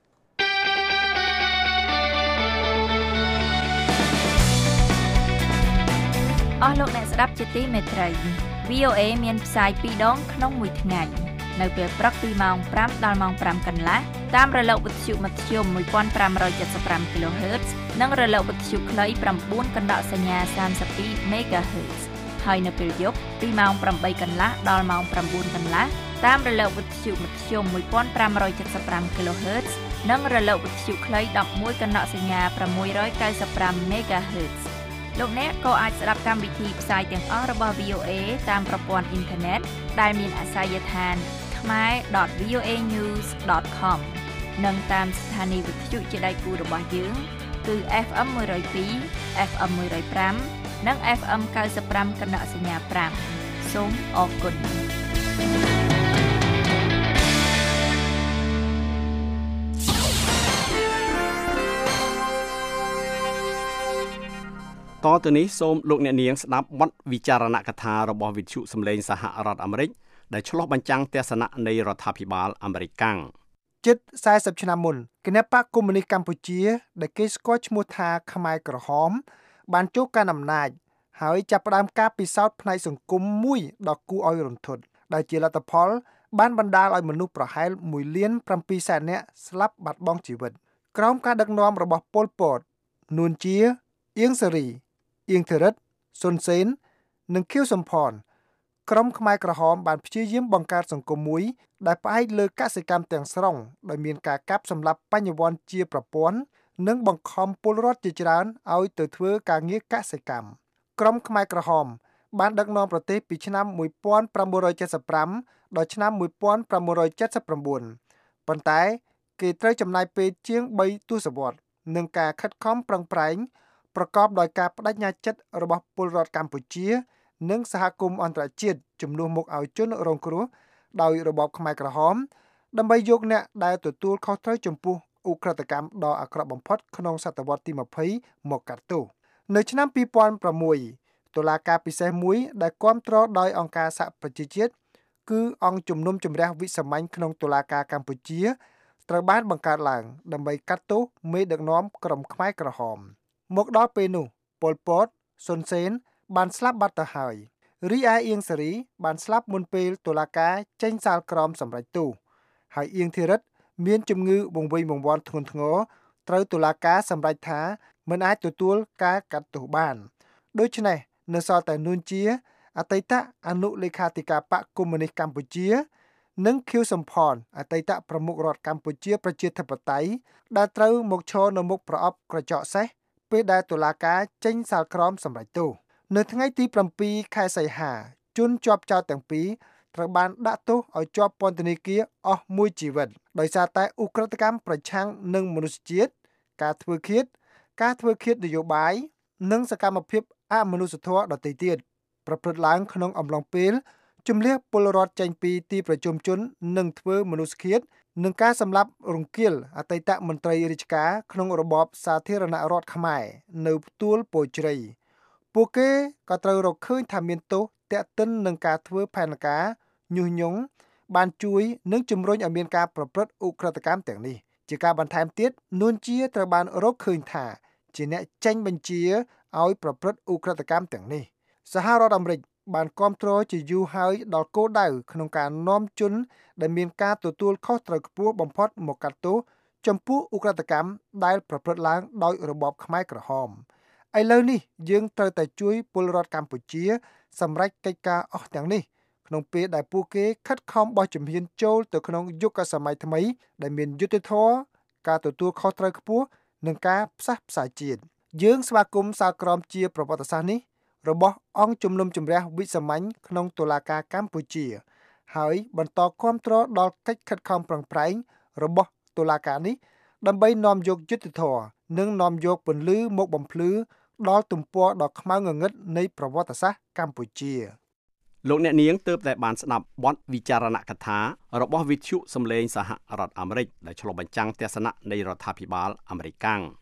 អស់លោកអ្នកស្ដាប់ជាទីមេត្រី V O A មានផ្សាយពីរដងក្នុងមួយថ្ងៃនៅពេលព្រឹកពីម៉ោងប្រាំដល់ម៉ោងប្រាំកន្លះតាមរលកវិទ្យុមធ្យម one thousand five hundred seventy-five គីឡូហឺត និងរលកវិទ្យុខ្លី nine កណ្ដកសញ្ញាthirty-two មេហ្គាហឺត ហើយនៅពេលយប់ពីម៉ោងeightកន្លះដល់ម៉ោងnineកន្លះតាមរលកវិទ្យុមធ្យម one thousand five hundred seventy-five គីឡូហឺតនិងរលកវិទ្យុខ្លីដប់មួយកណ្ដកសញ្ញាប្រាំមួយរយកៅសិបប្រាំ មេហ្គាហឺត លោកអ្នកក៏អាចស្ដាប់កម្មវិធីផ្សាយទាំងអស់របស់ វី អូ เอ តាមប្រព័ន្ធអ៊ីនធឺណិតដែលមានអាសយដ្ឋាន khmer dot v o a news dot com និងតាមស្ថានីយ៍វិទ្យុជាដៃគូរបស់យើងគឺ เอฟ เอ็ม one oh two เอฟ เอ็ม one oh five និង เอฟ เอ็ม ninety-five កណ្ដកសញ្ញាfive សូមអរគុណតទៅនេះសូមលោកអ្នកនាងស្ដាប់បទវិចារណកថារបស់វិទ្យុសម្លេងសហរដ្ឋអាមេរិកដែលឆ្លុះបញ្ចាំងទស្សនៈនៃរដ្ឋាភិបាលអាមេរិកកាំងជិតfortyឆ្នាំមុនគណបកកុម្មុយនីសកម្ពុជាដែលគេស្គាល់ឈ្មោះថាខ្មែរក្រហមបានចូលកាន់អំណាចហើយចាប់ផ្ដើមការពិសោធន៍ផ្នែកសង្គមមួយដ៏គួរឲ្យរន្ធត់ដែលជាលទ្ធផលបានបណ្ដាលឲ្យមនុស្សប្រហែលoneលានsevenសែននាក់ស្លាប់បាត់បង់ជីវិតក្រោមការដឹកនាំរបស់ប៉ុល ពត នួនជា អៀង សារី អៀង ធីរិត សុន សេន និង ខៀវ សំផនក្រុមខ្មែរក្រហមបានព្យាយាមបង្កើតសង្គមមួយដែលផ្អែកលើកសិកម្មទាំងស្រុងដោយមានការកាប់សម្លាប់បញ្ញវន្តជាប្រព័ន្ធនិងបង្ខំពលរដ្ឋជាច្រើនឲ្យទៅធ្វើការងារកសិកម្មក្រុមខ្មែរក្រហមបានដឹកនាំប្រទេសពីឆ្នាំnineteen seventy-fiveដល់ឆ្នាំnineteen seventy-nineប៉ុន្តែគេត្រូវចំណាយពេលជាងthreeទសវត្សរ៍នឹងការខិតខំប្រឹងប្រែងប្រកបដោយការបដិញ្ញាចិត្តរបស់ពលរដ្ឋកម្ពុជានិងសហគមន៍អន្តរជាតិជំនួសមកឲ្យជនរងគ្រោះដោយរបបខ្មែរក្រហមដើម្បីយកអ្នកដែលទទួលខុសត្រូវចំពោះឧក្រិដ្ឋកម្មដ៏អាក្រក់បំផុតក្នុងសតវត្សទីtwentyមកកាត់ទោសនៅឆ្នាំtwo thousand sixតុលាការពិសេសមួយដែលគាំទ្រដោយអង្គការសហប្រជាជាតិគឺអង្គជំនុំជម្រះវិសាមញ្ញក្នុងតុលាការកម្ពុជាត្រូវបានបង្កើតឡើងដើម្បីកាត់ទោសមេដឹកនាំក្រុមខ្មែរក្រហមមកដល់ពេលនោះប៉ុល ពត សុន សេនបានស្លាប់បាត់ទៅហើយរីឯអៀង សារីបានស្លាប់មុនពេលតុលាការចេញសាលក្រមសម្រេចទោសហើយអៀង ធីរិតមានជំងឺវង្វេងវង្វាន់ធ្ងន់ធ្ងរត្រូវតុលាការសម្រេចថាមិនអាចទទួលការកាត់ទោសបានដូច្នេះនៅសល់តែនួនជាអតីតអនុលេខាធិការបកកុម្មុយនីសកម្ពុជានិងខៀវសំផនអតីតប្រមុខរដ្ឋកម្ពុជាប្រជាធិបតេយ្យដែលត្រូវមកឈរនៅមុខប្រអប់ក្រចកសេះពេលដែលតុលាការចេញសាលក្រមសម្រេចទោសនៅថ្ងៃទីsevenខែសីហាជនជាប់ចោទទាំងពីរត្រូវបានដាក់ទោសឲ្យជាប់ពន្ធនាគារអស់មួយជីវិតដោយសារតែឧក្រិដ្ឋកម្មប្រឆាំងនឹងមនុស្សជាតិការធ្វើឃាតការធ្វើឃាតនយោបាយនិងសកម្មភាពអមនុស្សធម៌ដទៃទៀតប្រព្រឹត្តឡើងក្នុងអំឡុងពេលជំនះពលរដ្ឋចេញពីទីប្រជុំជននិងធ្វើមនុស្សឃាតនឹងការសម្លាប់រង្គាលអតីតមន្ត្រីរាជការក្នុងរបបសាធារណរដ្ឋខ្មែរនៅផ្ទួលពោធិ៍ជ្រៃពួកគេក៏ត្រូវរកឃើញថាមានទោសទាក់ទិននឹងការធ្វើផែនការញុះញង់បានជួយនិងជំរុញឲ្យមានការប្រព្រឹត្តឧក្រិដ្ឋកម្មទាំងនេះជាការបន្ថែមទៀតនួនជាត្រូវបានរកឃើញថាជាអ្នកចេញបញ្ជាឲ្យប្រព្រឹត្តឧក្រិដ្ឋកម្មទាំងនេះសហរដ្ឋអាមេរិកបានគាំទ្រជាយូរហើយដល់គោលដៅក្នុងការនាំជនដែលមានការទទួលខុសត្រូវខ្ពស់បំផុតមកកាត់ទោសចំពោះឧក្រិដ្ឋកម្មដែលប្រព្រឹត្តឡើងដោយរបបខ្មែរក្រហមឥឡូវនេះយើងត្រូវតែជួយពលរដ្ឋកម្ពុជាសម្រេចកិច្ចការអស់ទាំងនេះក្នុងពេលដែលពួកគេខិតខំបោះជំហានចូលទៅក្នុងយុគសម័យថ្មីដែលមានយុត្តិធម៌ការទទួលខុសត្រូវខ្ពស់និងការផ្សះផ្សាជាតិយើងស្វាគមន៍សាលក្រមជាប្រវត្តិសាស្ត្រនេះរបស់អង្គជំនុំជម្រះវិសាមញ្ញក្នុងតុលាការកម្ពុជាហើយបន្តគាំទ្រដល់កិច្ចខិតខំប្រឹងប្រែងរបស់តុលាការនេះដើម្បីនាំយកយុត្តិធម៌និងនាំយកពន្លឺមកបំភ្លឺដល់ទំព័រដ៏ខ្មៅងងឹតនៃប្រវត្តិសាស្ត្រកម្ពុជាលោកអ្នកនាងទើបតែបានស្ដាប់បទវិចារណកថារបស់វិទ្យុសម្លេងសហរដ្ឋអាមេរិកដែលឆ្លុះបញ្ចាំងទស្សនៈនៃរដ្ឋាភិបាលអាមេរិកកាំង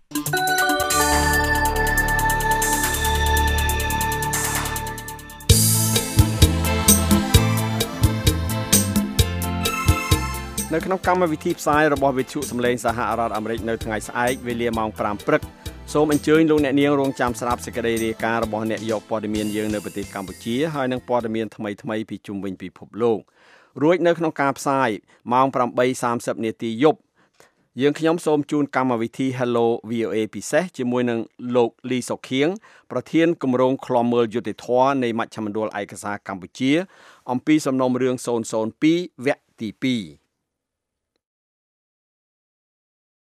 នៅក្នុងកម្មវិធីផ្សាយរបស់វិទ្យុសម្លេងសហរដ្ឋអាមេរិកនៅថ្ងៃស្អែកវេលាម៉ោងfiveព្រឹកសូមអញ្ជើញលោកអ្នកនាងរងចាំស្ដាប់សេចក្តីរាយការណ៍របស់អ្នកយកព័ត៌មានយើងនៅប្រទេសកម្ពុជាហើយនិងព័ត៌មានថ្មីៗពីជុំវិញពិភពលោករួចនៅក្នុងការផ្សាយម៉ោងeight thirtyនាទីយប់យើងខ្ញុំសូមជូនកម្មវិធី Hello វី អូ เอ ពិសេសជាមួយនឹងលោកលីសុខៀងប្រធានគម្រោងឃ្លាំមើលយុត្តិធម៌នៃមជ្ឈមណ្ឌលឯកសារកម្ពុជាអំពីសំណុំរឿងzero zero twoវគ្គទីtwo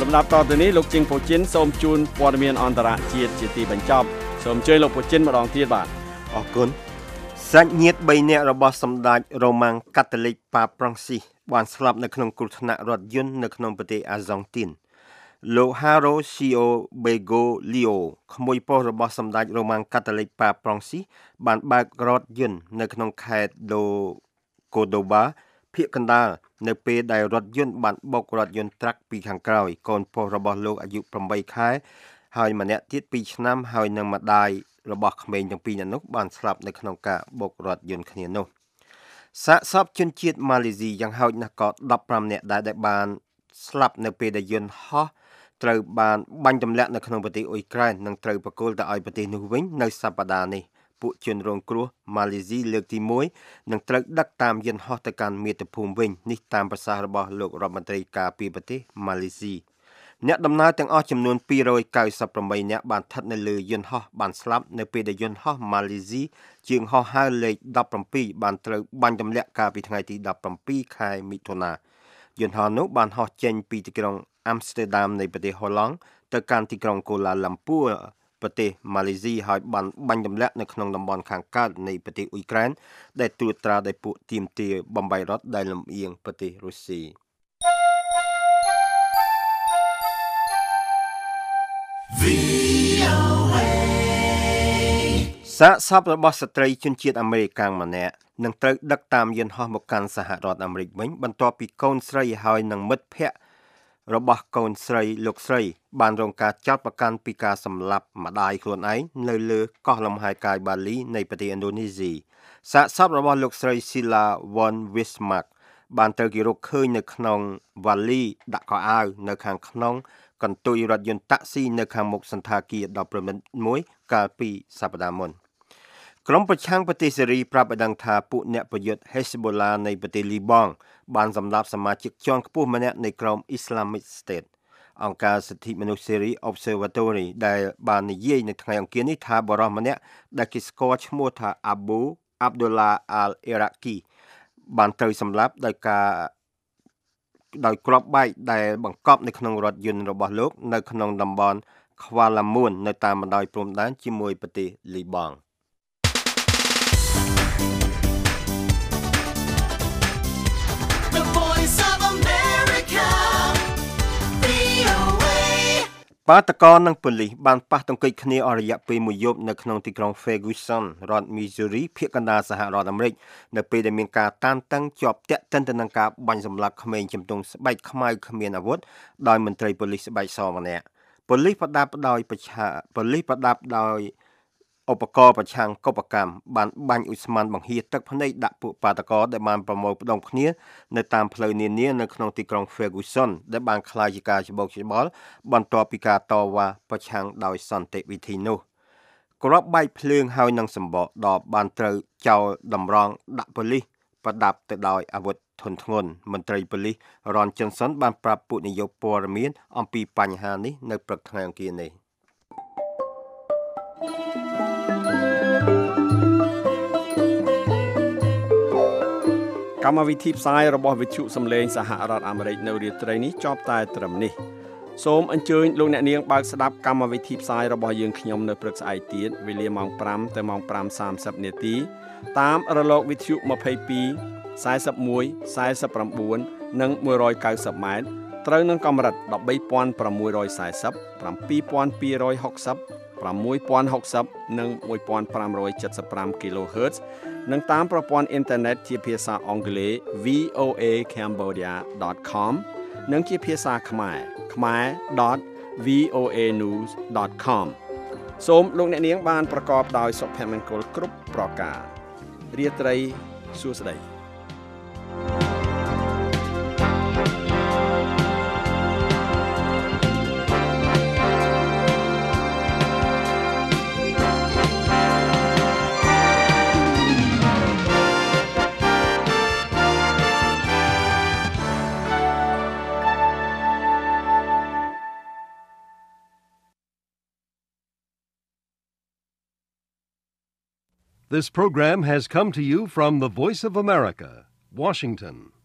សម្រាប់តទៅនេះលោកជីងពូជីនសូមជូនព័ត៌មានអន្តរជាតិជាទីបញ្ចប់សូមអញ្ជើញលោកពូជីនម្ដងទៀតបាទអរគុណសាច់ញាតិបីនាក់របស់សម្ដេចរ៉ូម៉ាំងកាតូលិកប៉ាហ្វ្រង់ស៊ីសបានស្លាប់នៅក្នុងគ្រោះថ្នាក់រថយន្តនៅក្នុងប្រទេសអាហ្សង់ទីនលោក Haro Sio Bego Leo ក្មួយប្រុសរបស់សម្ដេចរ៉ូម៉ាំងកាតូលិកប៉ាហ្វ្រង់ស៊ីសបានបើករថយន្តនៅក្នុងខេត្ត Do Cordoba ភាគកណ្ដាលនៅពេលដែលរថយន្តបានបុករថយន្តត្រាក់ពីខាងក្រោយកូនប្រុសរបស់លោកអាយុeightខែហើយម្នាក់ទៀតtwoឆ្នាំហើយនឹងម្ដាយរបស់ក្មេងទាំងពីរនាក់នោះបានស្លាប់នៅក្នុងការបុករថយន្តគ្នានោះសាកសពជនជាតិម៉ាឡេស៊ីយ៉ាងហោចណាស់ក៏fifteenនាក់ដែរដែលបានស្លាប់នៅពេលដែលយន្តហោះត្រូវបានបាញ់ទម្លាក់នៅក្នុងប្រទេសអ៊ុយក្រែននិងត្រូវប្រគល់ទៅឲ្យប្រទេសនោះវិញនៅសប្តាហ៍នេះពួកជនរងគ្រោះម៉ាឡេស៊ីលើកទីoneនឹងត្រូវដឹកតាមយន្តហោះទៅកាន់មាតុភូមិវិញនេះតាមប្រសាសន៍របស់លោករដ្ឋមន្ត្រីការពារប្រទេសម៉ាឡេស៊ីអ្នកដំណើរទាំងអស់ចំនួនtwo ninety eightនាក់បានស្ថិតនៅលើយន្តហោះបានស្លាប់នៅពេលដែលយន្តហោះម៉ាឡេស៊ីជើងហោះហើរលេខseventeenបានត្រូវបាញ់ទម្លាក់កាលពីថ្ងៃទីseventeenខែមិថុនាយន្តហោះនោះបានហោះចេញពីទីក្រុងអាំស្ទែដាមនៃប្រទេសហូឡង់ទៅកាន់ទីក្រុងកូឡាឡាំពូប្រទេសម៉ាឡេស៊ីហើយបានបាញ់ទម្លាក់នៅក្នុងតំបន់ខាងកើតនៃប្រទេសអ៊ុយក្រែនដែលត្រួតត្រាដោយពួកទាមទារបំបីរដ្ឋដែលលំអៀងប្រទេសរុស្ស៊ីសាកសពរបស់ស្ត្រីជនជាតិអាមេរិកម្នាក់នឹងត្រូវដឹកតាមយន្តហោះមកកាន់សហរដ្ឋអាមេរិកវិញបន្ទាប់ពីកូនស្រីហើយនិងមិត្តភ័ក្តិរបស់កូនស្រីលោកស្រីបានរងការចោទប្រកាន់ពីការសម្លាប់ម្ដាយខ្លួនឯងនៅលើកោះលំហែកាយបាលីនៃប្រទេសឥណ្ឌូនេស៊ីសាកសពរបស់លោកស្រី Sheila von Wismark បានត្រូវគេរកឃើញនៅក្នុងវ៉ាលីដាក់ខោអាវនៅខាងក្នុងកន្ទុយរថយន្តតាក់ស៊ីនៅខាងមុខសន្តាគារដ៏ប្រណិតមួយកាលពីសប្តាហ៍មុនក្រុមប្រឆាំងប្រទេសសេរីប្រាប់ឲ្យដឹងថាពួកអ្នកប្រយុទ្ធ Hezbollah នៃប្រទេសលីបង់បានសម្លាប់សមាជិកជាន់ខ្ពស់ម្នាក់នៃក្រុម Islamic State អង្គការសិទ្ធិមនុស្សសេរី Observatory ដែលបាននិយាយនៅថ្ងៃអង្គារនេះថាបរិសម្នាក់ដែលគេស្គាល់ឈ្មោះថា Abu Abdullah al-Iraqi បានត្រូវសម្លាប់ដោយការដោយគ្រាប់បែកដែលបង្កប់នៅក្នុងរថយន្តរបស់លោកនៅក្នុងតំបន់ Kuala Muan នៅតាមបណ្ដោយព្រំដែនជាមួយប្រទេសលីបង់បាតកោនិងប៉ូលីសបានប៉ះទង្គិចគ្នាអស់រយៈពេលមួយយប់នៅក្នុងទីក្រុង Ferguson រដ្ឋ Missouri ភាគកណ្ដាលសហរដ្ឋអាមេរិកនៅពេលដែលមានការតានតឹងជាប់ទាក់ទិនទៅនឹងការបាញ់សម្លាប់ក្មេងជំទង់ស្បែកខ្មៅគ្មានអាវុធដោយមន្ត្រីប៉ូលីសស្បែកសម្នាក់ប៉ូលីសប្រដាប់ដោយប្រឆាប៉ូលីសប្រដាប់ដោយឧបករណ៍ប្រឆាំងកុបកម្មបានបាញ់ឧស្ម័នបង្ហៀទឹកភ្នែកដាក់ពួកបាតកោដែលបានប្រមូលផ្ដុំគ្នានៅតាមផ្លូវនានានៅក្នុងទីក្រុង Ferguson ដែលបានក្លាយជាការច្បោកច្បល់បន្ទាប់ពីការតវ៉ាប្រឆាំងដោយសន្តិវិធីនោះគ្រាប់បែកភ្លើងហើយនឹងសម្បកដបបានត្រូវចោលតម្រង់ដាក់ប៉ូលីសប្រដាប់ទៅដោយអាវុធធុនធ្ងន់មន្ត្រីប៉ូលីស Ron Johnson បានប្រាប់ពួកនាយកព័ត៌មានអំពីបញ្ហានេះនៅព្រឹកថ្ងៃអង្គារនេះកម្មវិធីផ្សាយរបស់វិទ្យុសំឡេងសហរដ្ឋអាមេរិកនៅរាត្រីនេះចប់តែត្រឹមនេះសូមអញ្ជើញលោកអ្នកនាងបើកស្ដាប់កម្មវិធីផ្សាយរបស់យើងខ្ញុំនៅព្រឹកស្អែកទៀតវេលាម៉ោងfiveទៅម៉ោងfive thirtyនាទីតាមរលកវិទ្យុtwenty-two, forty-one, forty-nineនិងone ninetyម៉ែត្រត្រូវនឹងកម្រិតthirteen sixty, seven thousand two hundred sixty, six thousand sixtyនិងfifteen seventy-five kHz និងតាមប្រព័ន្ធអ៊ីនធឺណិតជាភាសាអង់គ្លេស v o a cambodia dot com និងជាភាសាខ្មែរ khmer dot v o a news dot com សូមលោកអ្នកនាងបានប្រកបដោយសុភមង្គលគ្រប់ប្រការរាត្រីសួស្តី This program has come to you from the Voice of America, Washington.